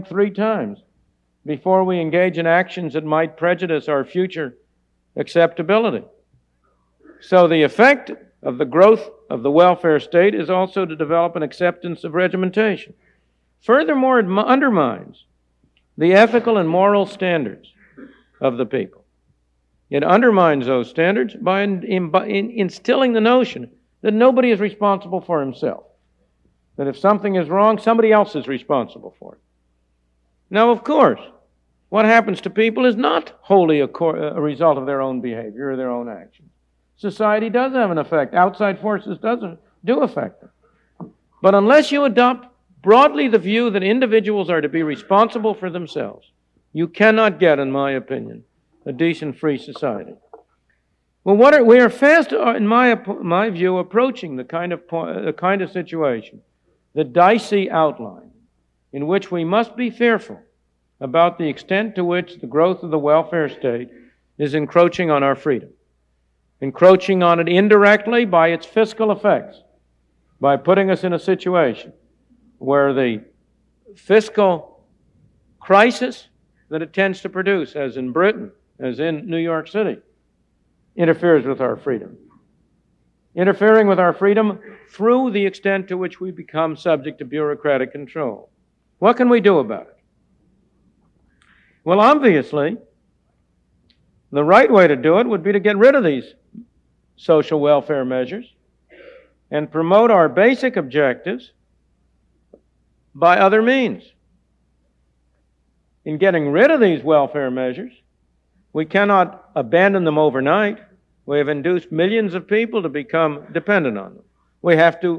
before we engage in actions that might prejudice our future acceptability. So the effect of the growth of the welfare state is also to develop an acceptance of regimentation. Furthermore, it undermines the ethical and moral standards of the people. It undermines those standards by instilling the notion that nobody is responsible for himself. That if something is wrong, somebody else is responsible for it. Now, of course, what happens to people is not wholly a result of their own behavior or their own actions. Society does have an effect. Outside forces do affect them. But unless you adopt broadly the view that individuals are to be responsible for themselves, you cannot get, in my opinion, a decent free society. Well, we are fast, in my view, approaching the kind of situation that Dicey outlined, in which we must be fearful about the extent to which the growth of the welfare state is encroaching on our freedom, encroaching on it indirectly by its fiscal effects, by putting us in a situation where the fiscal crisis that it tends to produce, as in Britain, as in New York City, interferes with our freedom. Interfering with our freedom through the extent to which we become subject to bureaucratic control. What can we do about it? Well, obviously, the right way to do it would be to get rid of these social welfare measures and promote our basic objectives by other means. In getting rid of these welfare measures, We cannot abandon them overnight. We have induced millions of people to become dependent on them. We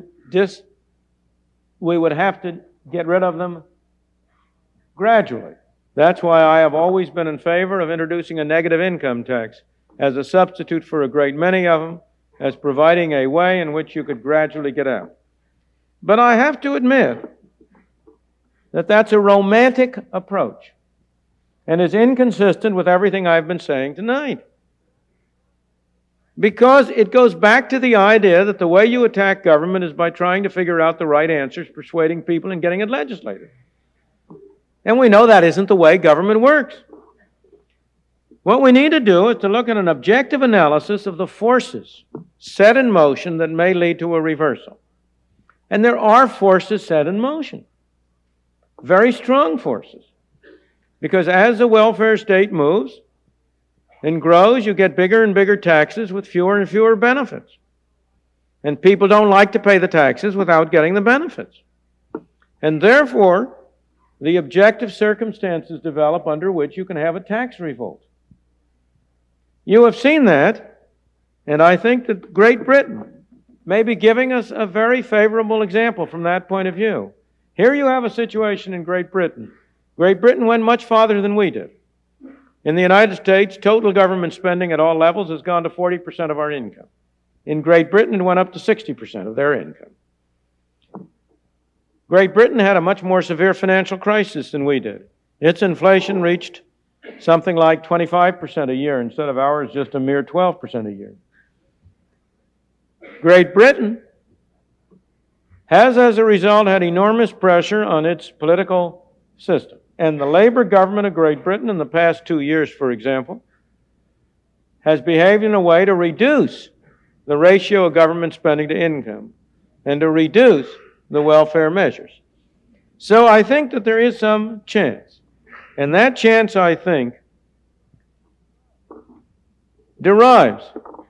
would have to get rid of them gradually. That's why I have always been in favor of introducing a negative income tax as a substitute for a great many of them, as providing a way in which you could gradually get out. But I have to admit that that's a romantic approach and is inconsistent with everything I've been saying tonight. Because it goes back to the idea that the way you attack government is by trying to figure out the right answers, persuading people, and getting it legislated. And we know that isn't the way government works. What we need to do is to look at an objective analysis of the forces set in motion that may lead to a reversal. And there are forces set in motion. Very strong forces. Because as the welfare state moves and grows, you get bigger and bigger taxes with fewer and fewer benefits. And people don't like to pay the taxes without getting the benefits. And therefore, the objective circumstances develop under which you can have a tax revolt. You have seen that, and I think that Great Britain may be giving us a very favorable example from that point of view. Here you have a situation in Great Britain. Great Britain went much farther than we did. In the United States, total government spending at all levels has gone to 40% of our income. In Great Britain, it went up to 60% of their income. Great Britain had a much more severe financial crisis than we did. Its inflation reached something like 25% a year instead of ours just a mere 12% a year. Great Britain has, as a result, had enormous pressure on its political system. And the Labour government of Great Britain in the past 2 years, for example, has behaved in a way to reduce the ratio of government spending to income and to reduce the welfare measures. So I think that there is some chance. And that chance, I think, derives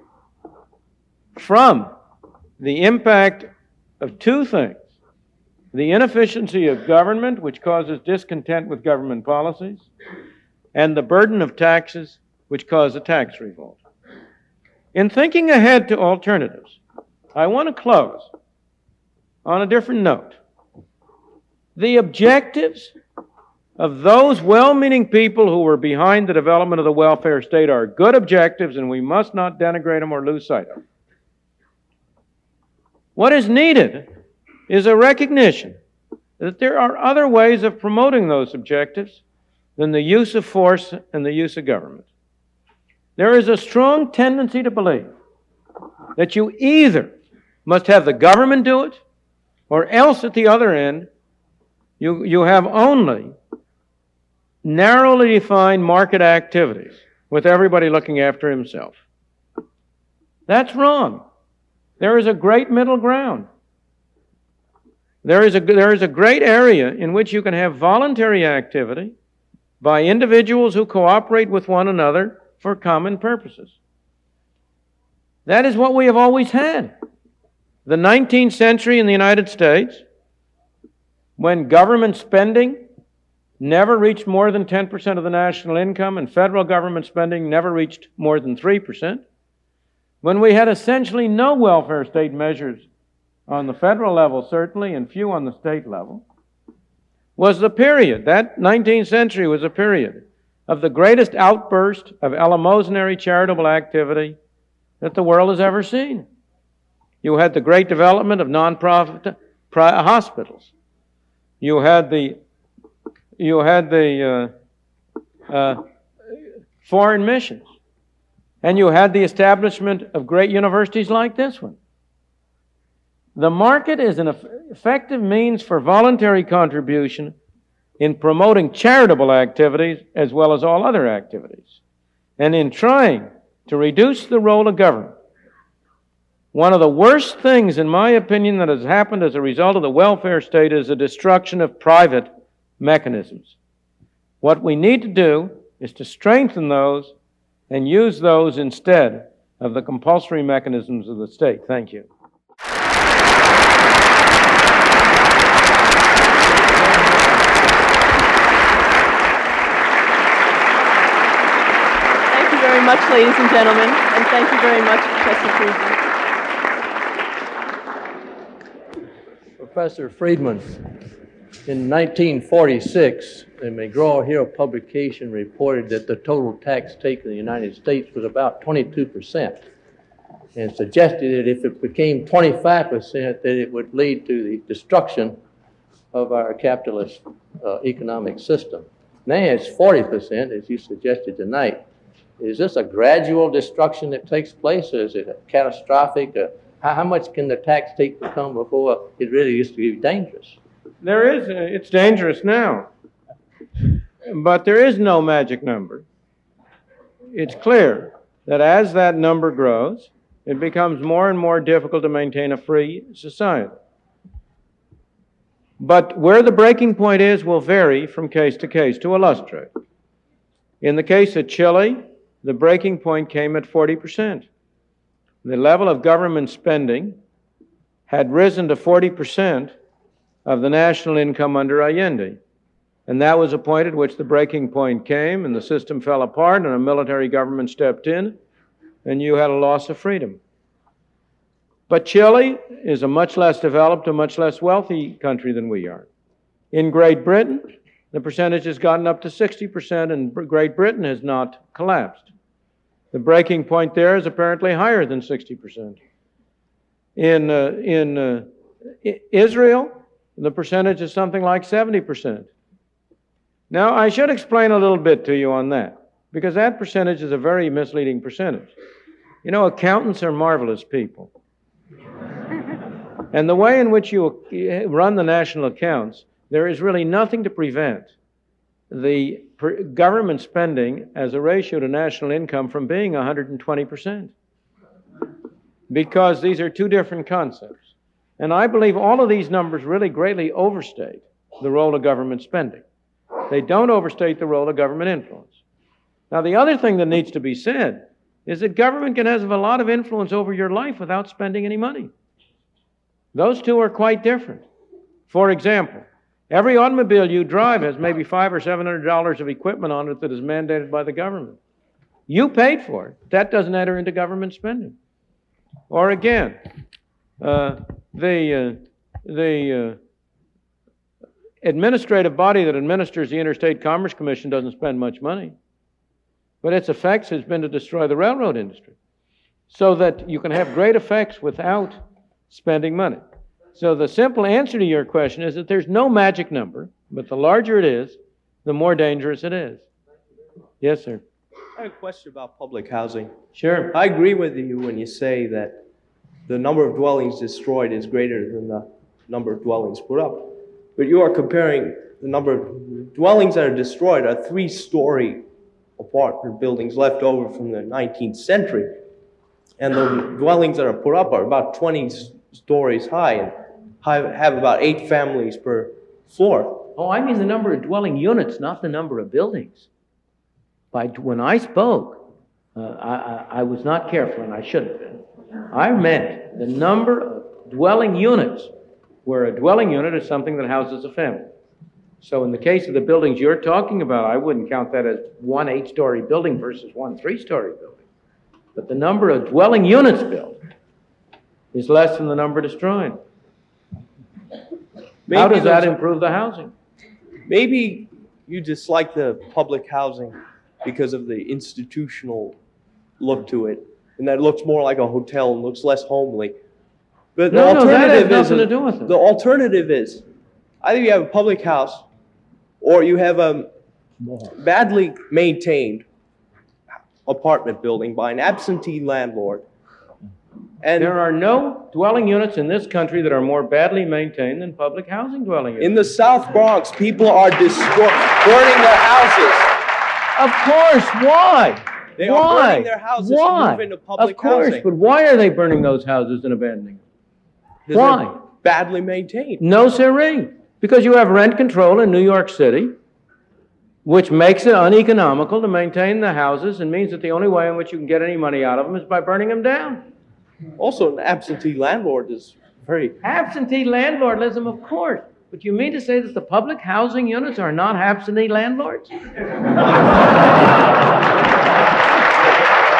from the impact of two things. The inefficiency of government, which causes discontent with government policies, and the burden of taxes, which cause a tax revolt. In thinking ahead to alternatives, I want to close on a different note. The objectives of those well-meaning people who were behind the development of the welfare state are good objectives, and we must not denigrate them or lose sight of them. What is needed is a recognition that there are other ways of promoting those objectives than the use of force and the use of government. There is a strong tendency to believe that you either must have the government do it, or else at the other end, you have only narrowly defined market activities with everybody looking after himself. That's wrong. There is a great middle ground. There is a great area in which you can have voluntary activity by individuals who cooperate with one another for common purposes. That is what we have always had. The 19th century in the United States, when government spending never reached more than 10% of the national income and federal government spending never reached more than 3%, when we had essentially no welfare state measures on the federal level certainly and few on the state level, was the period, that 19th century was a period of the greatest outburst of eleemosynary charitable activity that the world has ever seen. You had the great development of nonprofit hospitals. You had the foreign missions. And you had the establishment of great universities like this one. The market is an effective means for voluntary contribution in promoting charitable activities as well as all other activities. And in trying to reduce the role of government, one of the worst things, in my opinion, that has happened as a result of the welfare state is the destruction of private mechanisms. What we need to do is to strengthen those and use those instead of the compulsory mechanisms of the state. Thank you. much, ladies and gentlemen, and thank you very much, Professor Friedman. Professor Friedman, in 1946, the McGraw-Hill publication reported that the total tax take in the United States was about 22%, and suggested that if it became 25%, that it would lead to the destruction of our capitalist economic system. Now it's 40%, as you suggested tonight. Is this a gradual destruction that takes place, or is it a catastrophic? How much can the tax take become before it really used to be dangerous? It's dangerous now. But there is no magic number. It's clear that as that number grows, it becomes more and more difficult to maintain a free society. But where the breaking point is will vary from case to case. To illustrate, in the case of Chile, the breaking point came at 40%. The level of government spending had risen to 40% of the national income under Allende. And that was a point at which the breaking point came, and the system fell apart, and a military government stepped in, and you had a loss of freedom. But Chile is a much less developed, a much less wealthy country than we are. In Great Britain, the percentage has gotten up to 60%, and Great Britain has not collapsed. The breaking point there is apparently higher than 60%. In Israel, the percentage is something like 70%. Now, I should explain a little bit to you on that, because that percentage is a very misleading percentage. You know, accountants are marvelous people. And the way in which you run the national accounts, there is really nothing to prevent the government spending as a ratio to national income from being 120%. Because these are two different concepts. And I believe all of these numbers really greatly overstate the role of government spending. They don't overstate the role of government influence. Now, the other thing that needs to be said is that government can have a lot of influence over your life without spending any money. Those two are quite different. For example, every automobile you drive has maybe $500 or $700 of equipment on it that is mandated by the government. You paid for it. That doesn't enter into government spending. Or again, the administrative body that administers the Interstate Commerce Commission doesn't spend much money. But its effects has been to destroy the railroad industry, so that you can have great effects without spending money. So the simple answer to your question is that there's no magic number, but the larger it is, the more dangerous it is. Yes, sir. I have a question about public housing. Sure. I agree with you when you say that the number of dwellings destroyed is greater than the number of dwellings put up. But you are comparing the number of dwellings that are destroyed are 3-story apartment buildings left over from the 19th century. And the dwellings that are put up are about 20 stories high and have about 8 families per floor. Oh, I mean the number of dwelling units, not the number of buildings. When I spoke, I was not careful, and I should have been. I meant the number of dwelling units, where a dwelling unit is something that houses a family. So in the case of the buildings you're talking about, I wouldn't count that as one 8-story building versus one 3-story building. But the number of dwelling units built is less than the number destroyed. How does that improve the housing? Maybe you dislike the public housing because of the institutional look to it, and that it looks more like a hotel and looks less homely. But the alternative that has nothing to do with it. The alternative is either you have a public house or you have a badly maintained apartment building by an absentee landlord. And there are no dwelling units in this country that are more badly maintained than public housing dwelling units. In the South Bronx, people are burning their houses. Of course, why? They are burning their houses to move into public housing. Of course, but why are they burning those houses and abandoning them? Why? They're badly maintained. No, sirree. Because you have rent control in New York City, which makes it uneconomical to maintain the houses and means that the only way in which you can get any money out of them is by burning them down. Also, an absentee landlord is very... Absentee landlordism, of course. But you mean to say that the public housing units are not absentee landlords?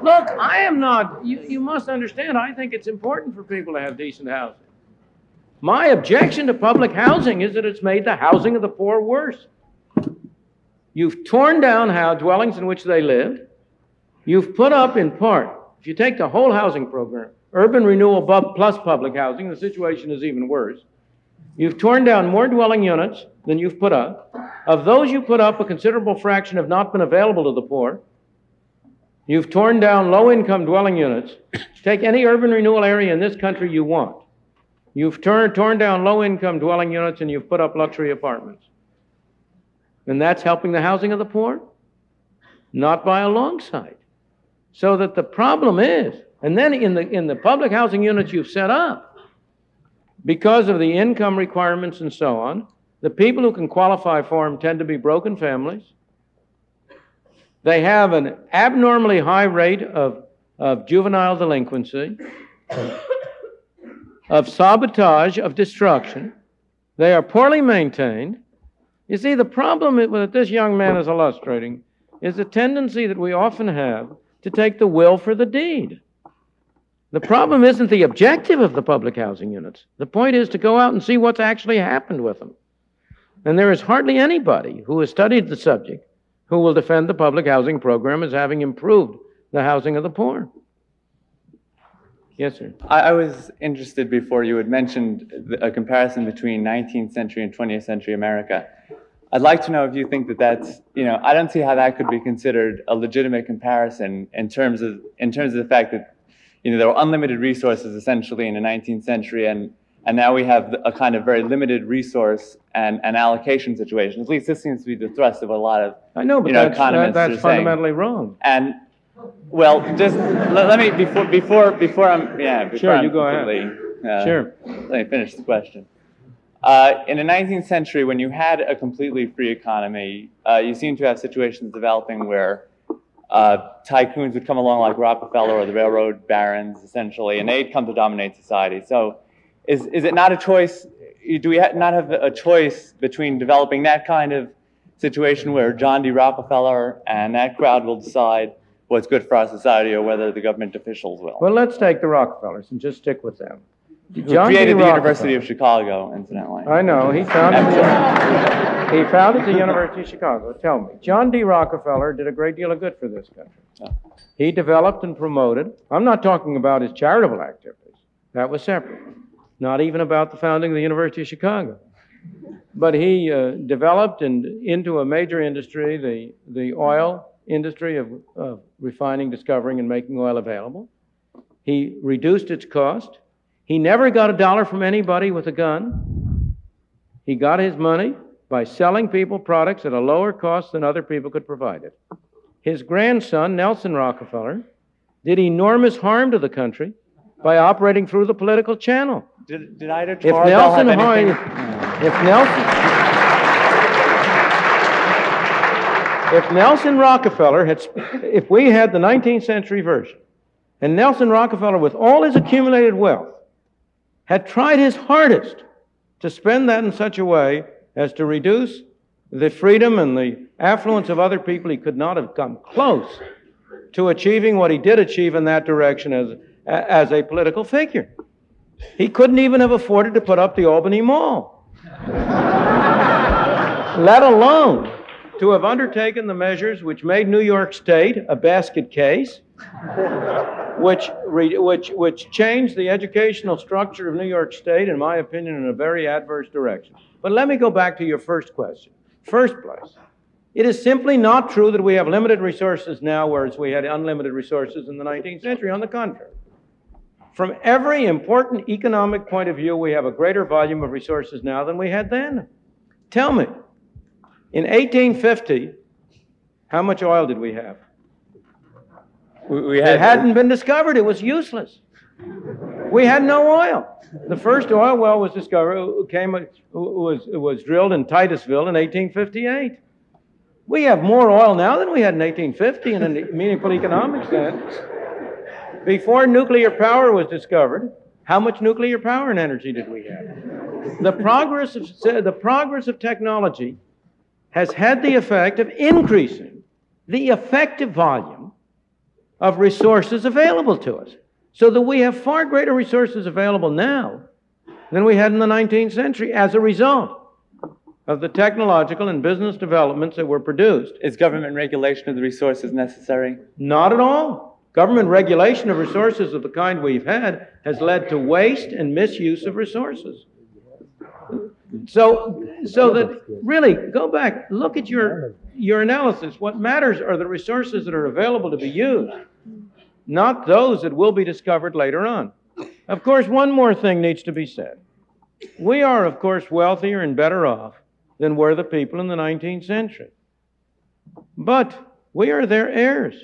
Look, I am not, you must understand, I think it's important for people to have decent housing. My objection to public housing is that it's made the housing of the poor worse. You've torn down dwellings in which they lived. You've put up, in part, if you take the whole housing program, urban renewal plus public housing, the situation is even worse. You've torn down more dwelling units than you've put up. Of those you put up, a considerable fraction have not been available to the poor. You've torn down low-income dwelling units. Take any urban renewal area in this country you want. You've torn down low-income dwelling units and you've put up luxury apartments. And that's helping the housing of the poor? Not by a long sight. So that the problem is, and then in the public housing units you've set up, because of the income requirements and so on, the people who can qualify for them tend to be broken families. They have an abnormally high rate of juvenile delinquency, of sabotage, of destruction. They are poorly maintained. You see, the problem that this young man is illustrating is the tendency that we often have to take the will for the deed. The problem isn't the objective of the public housing units. The point is to go out and see what's actually happened with them. And there is hardly anybody who has studied the subject who will defend the public housing program as having improved the housing of the poor. Yes, sir. I was interested before you had mentioned a comparison between 19th century and 20th century America. I'd like to know if you think that that's, I don't see how that could be considered a legitimate comparison in terms of the fact that, there were unlimited resources essentially in the 19th century, and now we have a kind of very limited resource and allocation situation. At least this seems to be the thrust of a lot of economists. That's fundamentally wrong. And well, just let me before Sure, you go ahead. Sure. Let me finish the question. In the 19th century, when you had a completely free economy, you seem to have situations developing where tycoons would come along like Rockefeller or the railroad barons, essentially, and they'd come to dominate society. So is it not a choice? Do we not have a choice between developing that kind of situation where John D. Rockefeller and that crowd will decide what's good for our society or whether the government officials will? Well, let's take the Rockefellers and just stick with them. Who created the University of Chicago, incidentally. I know. He founded the University of Chicago. Tell me. John D. Rockefeller did a great deal of good for this country. Oh. He developed and promoted. I'm not talking about his charitable activities. That was separate. Not even about the founding of the University of Chicago. But he developed into a major industry, the oil industry of refining, discovering, and making oil available. He reduced its cost. He never got a dollar from anybody with a gun. He got his money by selling people products at a lower cost than other people could provide it. His grandson, Nelson Rockefeller, did enormous harm to the country by operating through the political channel. Did either Charles have anything? If Nelson Rockefeller if we had the 19th century version, and Nelson Rockefeller, with all his accumulated wealth, had tried his hardest to spend that in such a way as to reduce the freedom and the affluence of other people, he could not have come close to achieving what he did achieve in that direction as a political figure. He couldn't even have afforded to put up the Albany Mall, let alone to have undertaken the measures which made New York State a basket case, which changed the educational structure of New York State, in my opinion, in a very adverse direction. But let me go back to your first question. First place, it is simply not true that we have limited resources now, whereas we had unlimited resources in the 19th century. On the contrary, from every important economic point of view, we have a greater volume of resources now than we had then. Tell me, in 1850, how much oil did we have? It hadn't been discovered. It was useless. We had no oil. The first oil well was discovered, was drilled in Titusville in 1858. We have more oil now than we had in 1850 in a meaningful economic sense. Before nuclear power was discovered, how much nuclear power and energy did we have? The progress of technology has had the effect of increasing the effective volume of resources available to us. So that we have far greater resources available now than we had in the 19th century as a result of the technological and business developments that were produced. Is government regulation of the resources necessary? Not at all. Government regulation of resources of the kind we've had has led to waste and misuse of resources. So that really, go back, look at your analysis. What matters are the resources that are available to be used, not those that will be discovered later on. Of course, one more thing needs to be said. We are, of course, wealthier and better off than were the people in the 19th century. But we are their heirs.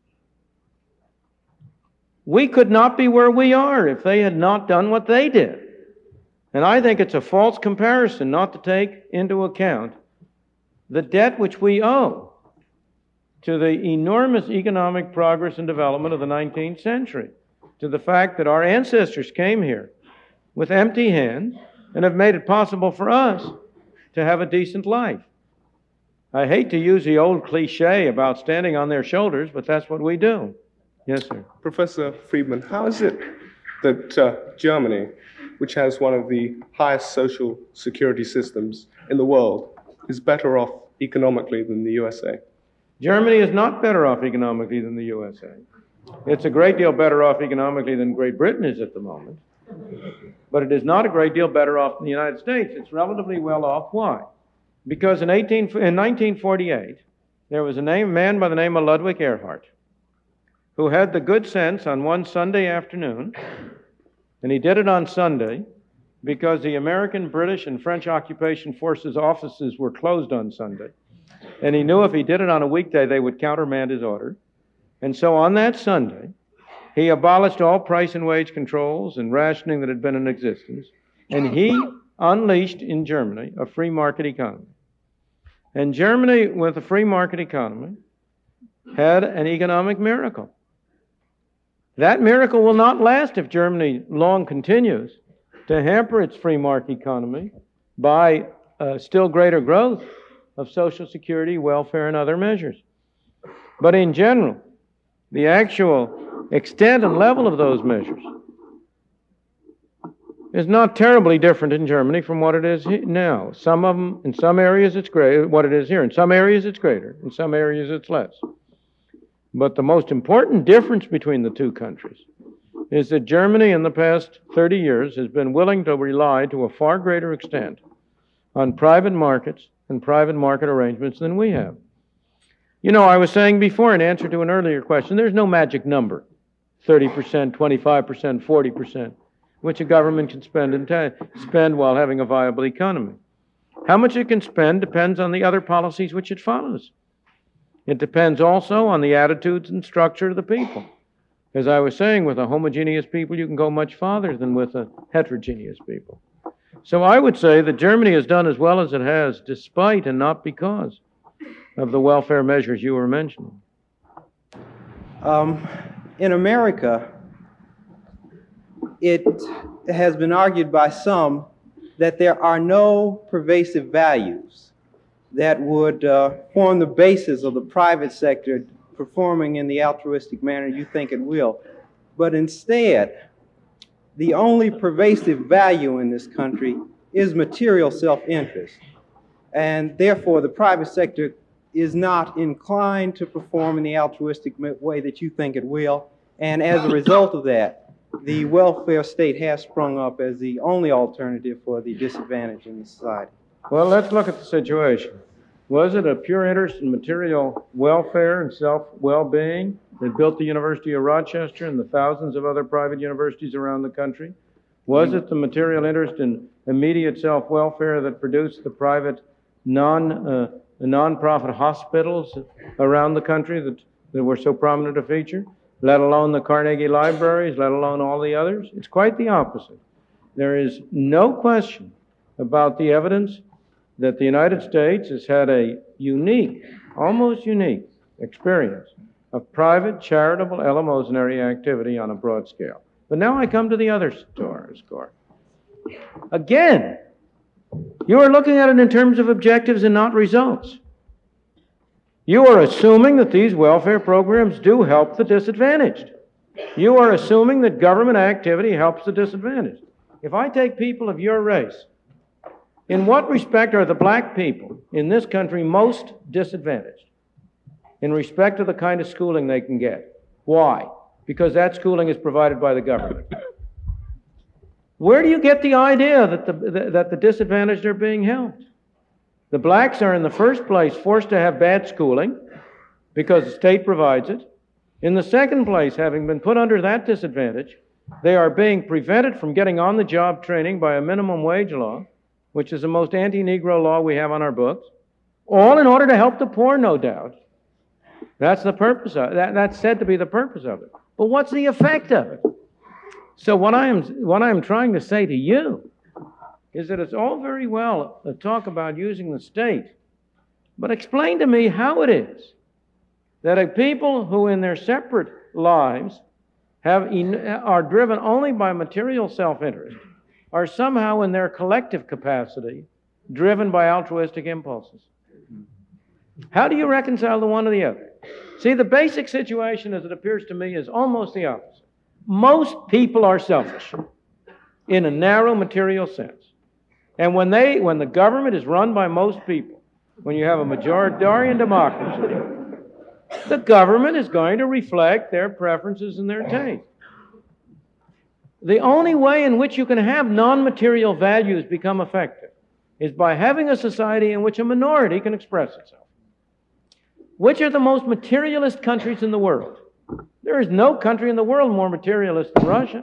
We could not be where we are if they had not done what they did. And I think it's a false comparison not to take into account the debt which we owe to the enormous economic progress and development of the 19th century, to the fact that our ancestors came here with empty hands and have made it possible for us to have a decent life. I hate to use the old cliche about standing on their shoulders, but that's what we do. Yes, sir. Professor Friedman, how is it that Germany, which has one of the highest social security systems in the world, is better off economically than the USA? Germany is not better off economically than the USA. It's a great deal better off economically than Great Britain is at the moment. But it is not a great deal better off than the United States. It's relatively well off. Why? Because in 1948, there was a man by the name of Ludwig Erhard, who had the good sense on one Sunday afternoon, and he did it on Sunday because the American, British, and French occupation forces offices were closed on Sunday. And he knew if he did it on a weekday, they would countermand his order. And so on that Sunday, he abolished all price and wage controls and rationing that had been in existence. And he unleashed in Germany a free market economy. And Germany, with a free market economy, had an economic miracle. That miracle will not last if Germany long continues to hamper its free market economy by still greater growth of Social Security, welfare, and other measures. But in general, the actual extent and level of those measures is not terribly different in Germany from what it is now. Some of them, in some areas it's greater, what it is here. In some areas it's greater, in some areas it's less. But the most important difference between the two countries is that Germany in the past 30 years has been willing to rely to a far greater extent on private markets and private market arrangements than we have. You know, I was saying before in answer to an earlier question, there's no magic number, 30%, 25%, 40%, which a government can spend while having a viable economy. How much it can spend depends on the other policies which it follows. It depends also on the attitudes and structure of the people. As I was saying, with a homogeneous people, you can go much farther than with a heterogeneous people. So I would say that Germany has done as well as it has, despite and not because of the welfare measures you were mentioning. In America, it has been argued by some that there are no pervasive values that would form the basis of the private sector performing in the altruistic manner you think it will. But instead, the only pervasive value in this country is material self-interest. And therefore, the private sector is not inclined to perform in the altruistic way that you think it will. And as a result of that, the welfare state has sprung up as the only alternative for the disadvantaged in the society. Well, let's look at the situation. Was it a pure interest in material welfare and self-well-being that built the University of Rochester and the thousands of other private universities around the country? Was it the material interest in immediate self-welfare that produced the private non-profit hospitals around the country that were so prominent a feature, let alone the Carnegie libraries, let alone all the others? It's quite the opposite. There is no question about the evidence that the United States has had a unique, almost unique experience of private charitable eleemosynary activity on a broad scale. But now I come to the other score. Again, you are looking at it in terms of objectives and not results. You are assuming that these welfare programs do help the disadvantaged. You are assuming that government activity helps the disadvantaged. If I take people of your race, in what respect are the black people in this country most disadvantaged? In respect to the kind of schooling they can get. Why? Because that schooling is provided by the government. Where do you get the idea that the disadvantaged are being helped? The blacks are in the first place forced to have bad schooling because the state provides it. In the second place, having been put under that disadvantage, they are being prevented from getting on-the-job training by a minimum wage law, which is the most anti-Negro law we have on our books, all in order to help the poor, no doubt. That's the purpose of it. That's said to be the purpose of it. But what's the effect of it? So what I am trying to say to you is that it's all very well to talk about using the state, but explain to me how it is that a people who in their separate lives are driven only by material self-interest are somehow in their collective capacity driven by altruistic impulses. How do you reconcile the one to the other? See, the basic situation, as it appears to me, is almost the opposite. Most people are selfish in a narrow material sense. And when the government is run by most people, when you have a majoritarian democracy, the government is going to reflect their preferences and their taste. The only way in which you can have non-material values become effective is by having a society in which a minority can express itself. Which are the most materialist countries in the world? There is no country in the world more materialist than Russia.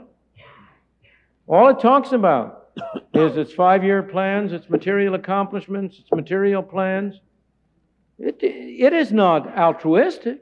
All it talks about is its 5-year plans, its material accomplishments, its material plans. It is not altruistic.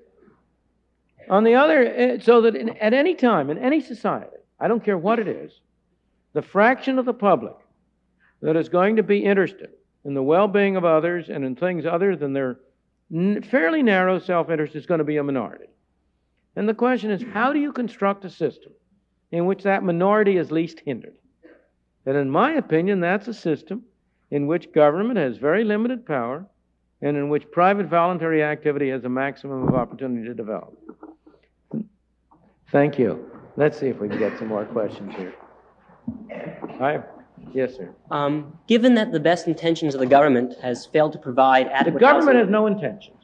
On the other, so that at any time, in any society, I don't care what it is, the fraction of the public that is going to be interested in the well-being of others and in things other than their fairly narrow self-interest is going to be a minority. And the question is, how do you construct a system in which that minority is least hindered? And in my opinion, that's a system in which government has very limited power and in which private voluntary activity has a maximum of opportunity to develop. Thank you. Let's see if we can get some more questions here. Yes, sir. Given that the best intentions of the government has failed to provide adequate The government has no intentions.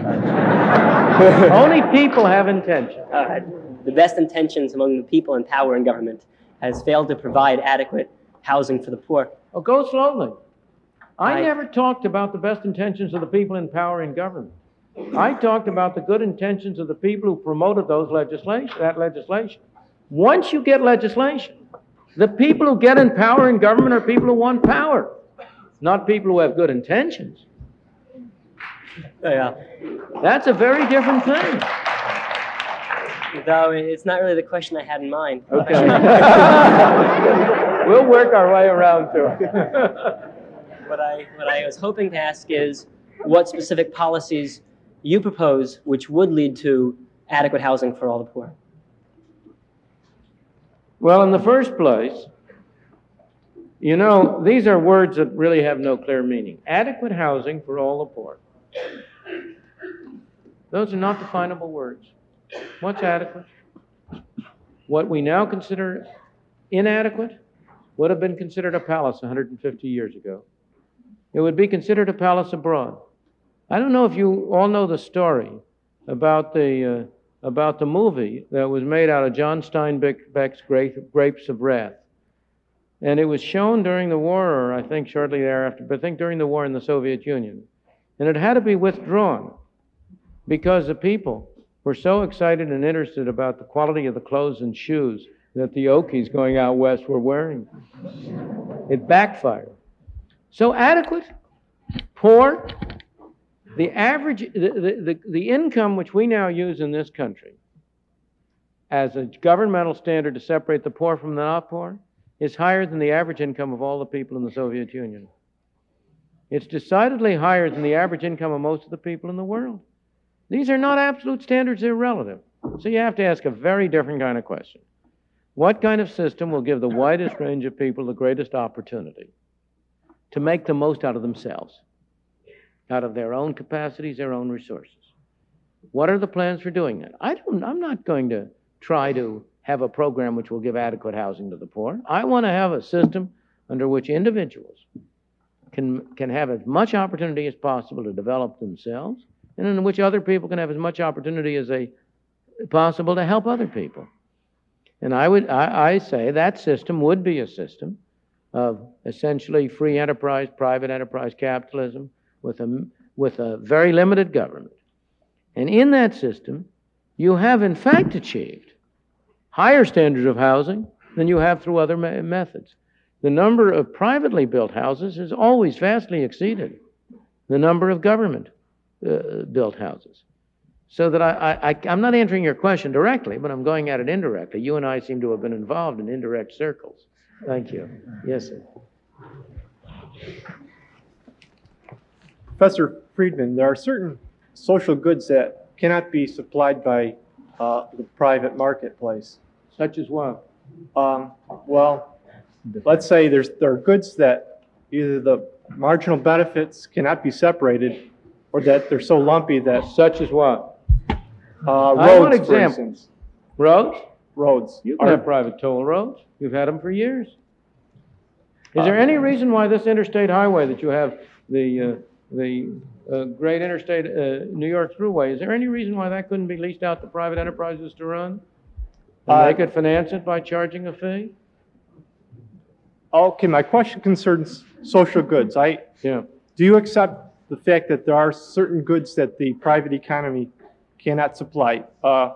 Only people have intentions. The best intentions among the people in power and government has failed to provide adequate housing for the poor. Oh, go slowly. I never talked about the best intentions of the people in power and government. I talked about the good intentions of the people who promoted that legislation. Once you get legislation, the people who get in power in government are people who want power, not people who have good intentions. Yeah. That's a very different thing. Though it's not really the question I had in mind. Okay. We'll work our way around to it. What I was hoping to ask is what specific policies you propose which would lead to adequate housing for all the poor. Well, in the first place, you know, these are words that really have no clear meaning. Adequate housing for all the poor. Those are not definable words. What's adequate? What we now consider inadequate would have been considered a palace 150 years ago. It would be considered a palace abroad. I don't know if you all know the story about the movie that was made out of John Steinbeck's Grapes of Wrath. And it was shown during the war, or I think shortly thereafter, but I think during the war in the Soviet Union. And it had to be withdrawn because the people were so excited and interested about the quality of the clothes and shoes that the Okies going out west were wearing. It backfired. So adequate, poor, the average, the income which we now use in this country as a governmental standard to separate the poor from the not poor is higher than the average income of all the people in the Soviet Union. It's decidedly higher than the average income of most of the people in the world. These are not absolute standards, they're relative. So you have to ask a very different kind of question. What kind of system will give the widest range of people the greatest opportunity to make the most out of themselves, out of their own capacities, their own resources? What are the plans for doing that? I'm not going to try to have a program which will give adequate housing to the poor. I want to have a system under which individuals can have as much opportunity as possible to develop themselves, and in which other people can have as much opportunity as possible to help other people. And I say that system would be a system of essentially free enterprise, private enterprise capitalism with a very limited government. And in that system, you have in fact achieved higher standards of housing than you have through other methods. The number of privately built houses has always vastly exceeded the number of government built houses. So that I'm not answering your question directly, but I'm going at it indirectly. You and I seem to have been involved in indirect circles. Thank you. Yes, sir. Professor Friedman, there are certain social goods that cannot be supplied by the private marketplace. Such as what? Well, let's say there are goods that either the marginal benefits cannot be separated, or that they're so lumpy that... Such as what? Roads, for instance. Roads? Roads. You can have private toll roads. You've had them for years. Is there any reason why this interstate highway that you have, the great interstate New York Thruway, is there any reason why that couldn't be leased out to private enterprises to run? And they could finance it by charging a fee? Okay, my question concerns social goods. Yeah. Do you accept the fact that there are certain goods that the private economy cannot supply?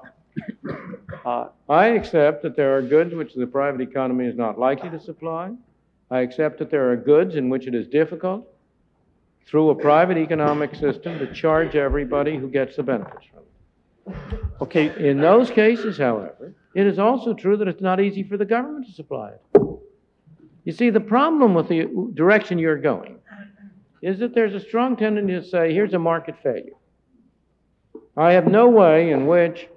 I accept that there are goods which the private economy is not likely to supply. I accept that there are goods in which it is difficult through a private economic system to charge everybody who gets the benefits from it. Okay, in those cases, however, it is also true that it's not easy for the government to supply it. You see, the problem with the direction you're going is that there's a strong tendency to say, here's a market failure. I have no way in which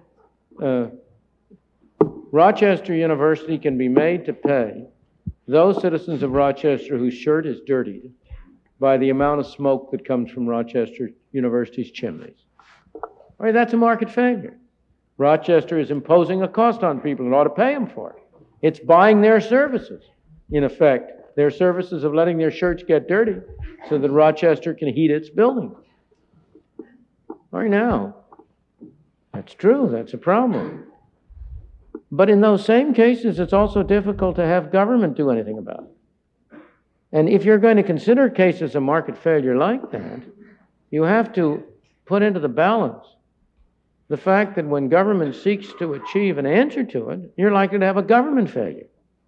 Rochester University can be made to pay those citizens of Rochester whose shirt is dirtied by the amount of smoke that comes from Rochester University's chimneys. All right, that's a market failure. Rochester is imposing a cost on people and ought to pay them for it. It's buying their services, in effect, their services of letting their shirts get dirty so that Rochester can heat its building. All right, now, that's true, that's a problem. But in those same cases, it's also difficult to have government do anything about it. And if you're going to consider cases of market failure like that, you have to put into the balance the fact that when government seeks to achieve an answer to it, you're likely to have a government failure.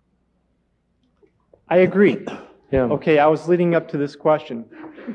I agree. Yeah. Okay, I was leading up to this question.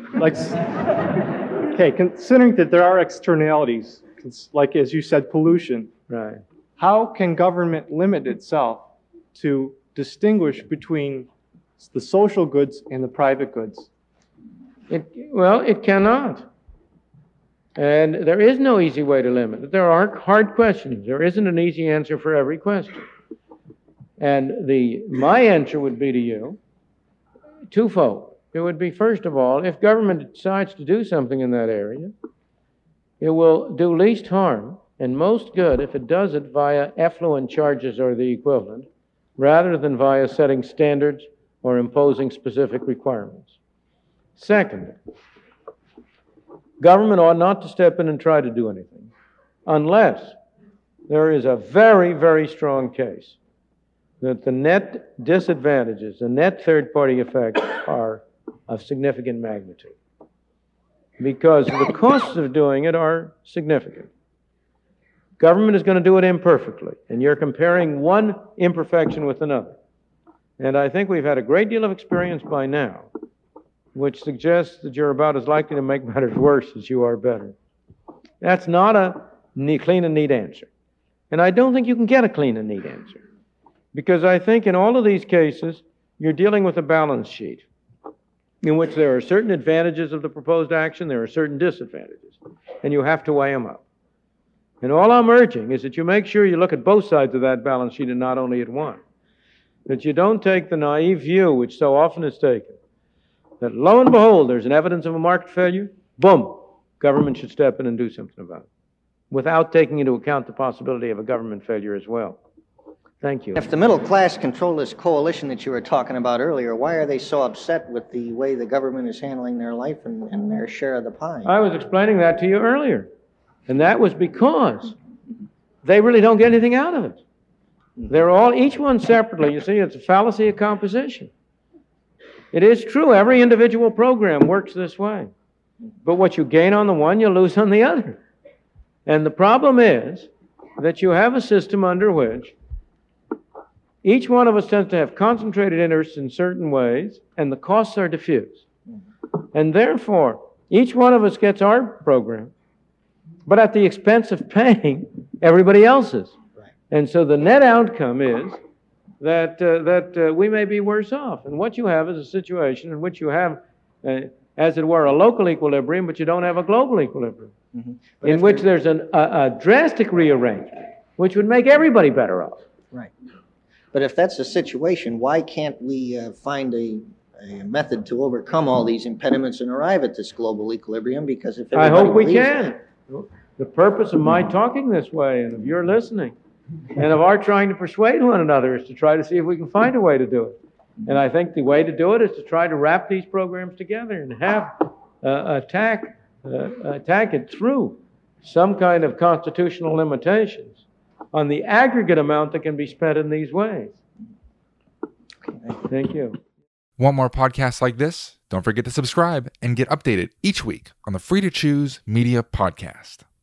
Okay, considering that there are externalities, like as you said, pollution. Right. How can government limit itself to distinguish between the social goods and the private goods? Well, it cannot. And there is no easy way to limit it. There are hard questions. There isn't an easy answer for every question. And my answer would be to you twofold. It would be, first of all, if government decides to do something in that area, it will do least harm and most good if it does it via effluent charges or the equivalent, rather than via setting standards or imposing specific requirements. Second, government ought not to step in and try to do anything unless there is a very, very strong case that the net disadvantages, the net third-party effects are of significant magnitude, because the costs of doing it are significant. Government is going to do it imperfectly, and you're comparing one imperfection with another. And I think we've had a great deal of experience by now, which suggests that you're about as likely to make matters worse as you are better. That's not a clean and neat answer. And I don't think you can get a clean and neat answer, because I think in all of these cases, you're dealing with a balance sheet in which there are certain advantages of the proposed action, there are certain disadvantages, and you have to weigh them up. And all I'm urging is that you make sure you look at both sides of that balance sheet and not only at one. That you don't take the naive view, which so often is taken, that lo and behold, there's an evidence of a market failure, boom, government should step in and do something about it. without taking into account the possibility of a government failure as well. Thank you. If the middle class control this coalition that you were talking about earlier, why are they so upset with the way the government is handling their life and their share of the pie? I was explaining that to you earlier. And that was because they really don't get anything out of it. They're all, each one separately, you see, it's a fallacy of composition. It is true, every individual program works this way. But what you gain on the one, you lose on the other. And the problem is that you have a system under which each one of us tends to have concentrated interests in certain ways, and the costs are diffuse. And therefore, each one of us gets our program, but at the expense of paying everybody else's. And so the net outcome is that we may be worse off. And what you have is a situation in which you have, as it were, a local equilibrium, but you don't have a global equilibrium, in which there's a drastic rearrangement, which would make everybody better off. Right. But if that's the situation, why can't we find a method to overcome all these impediments and arrive at this global equilibrium? Because if I hope we can. The purpose of my talking this way and of your listening and of our trying to persuade one another is to try to see if we can find a way to do it. And I think the way to do it is to try to wrap these programs together and have attack it through some kind of constitutional limitations on the aggregate amount that can be spent in these ways. Thank you. Want more podcasts like this? Don't forget to subscribe and get updated each week on the Free to Choose Media Podcast.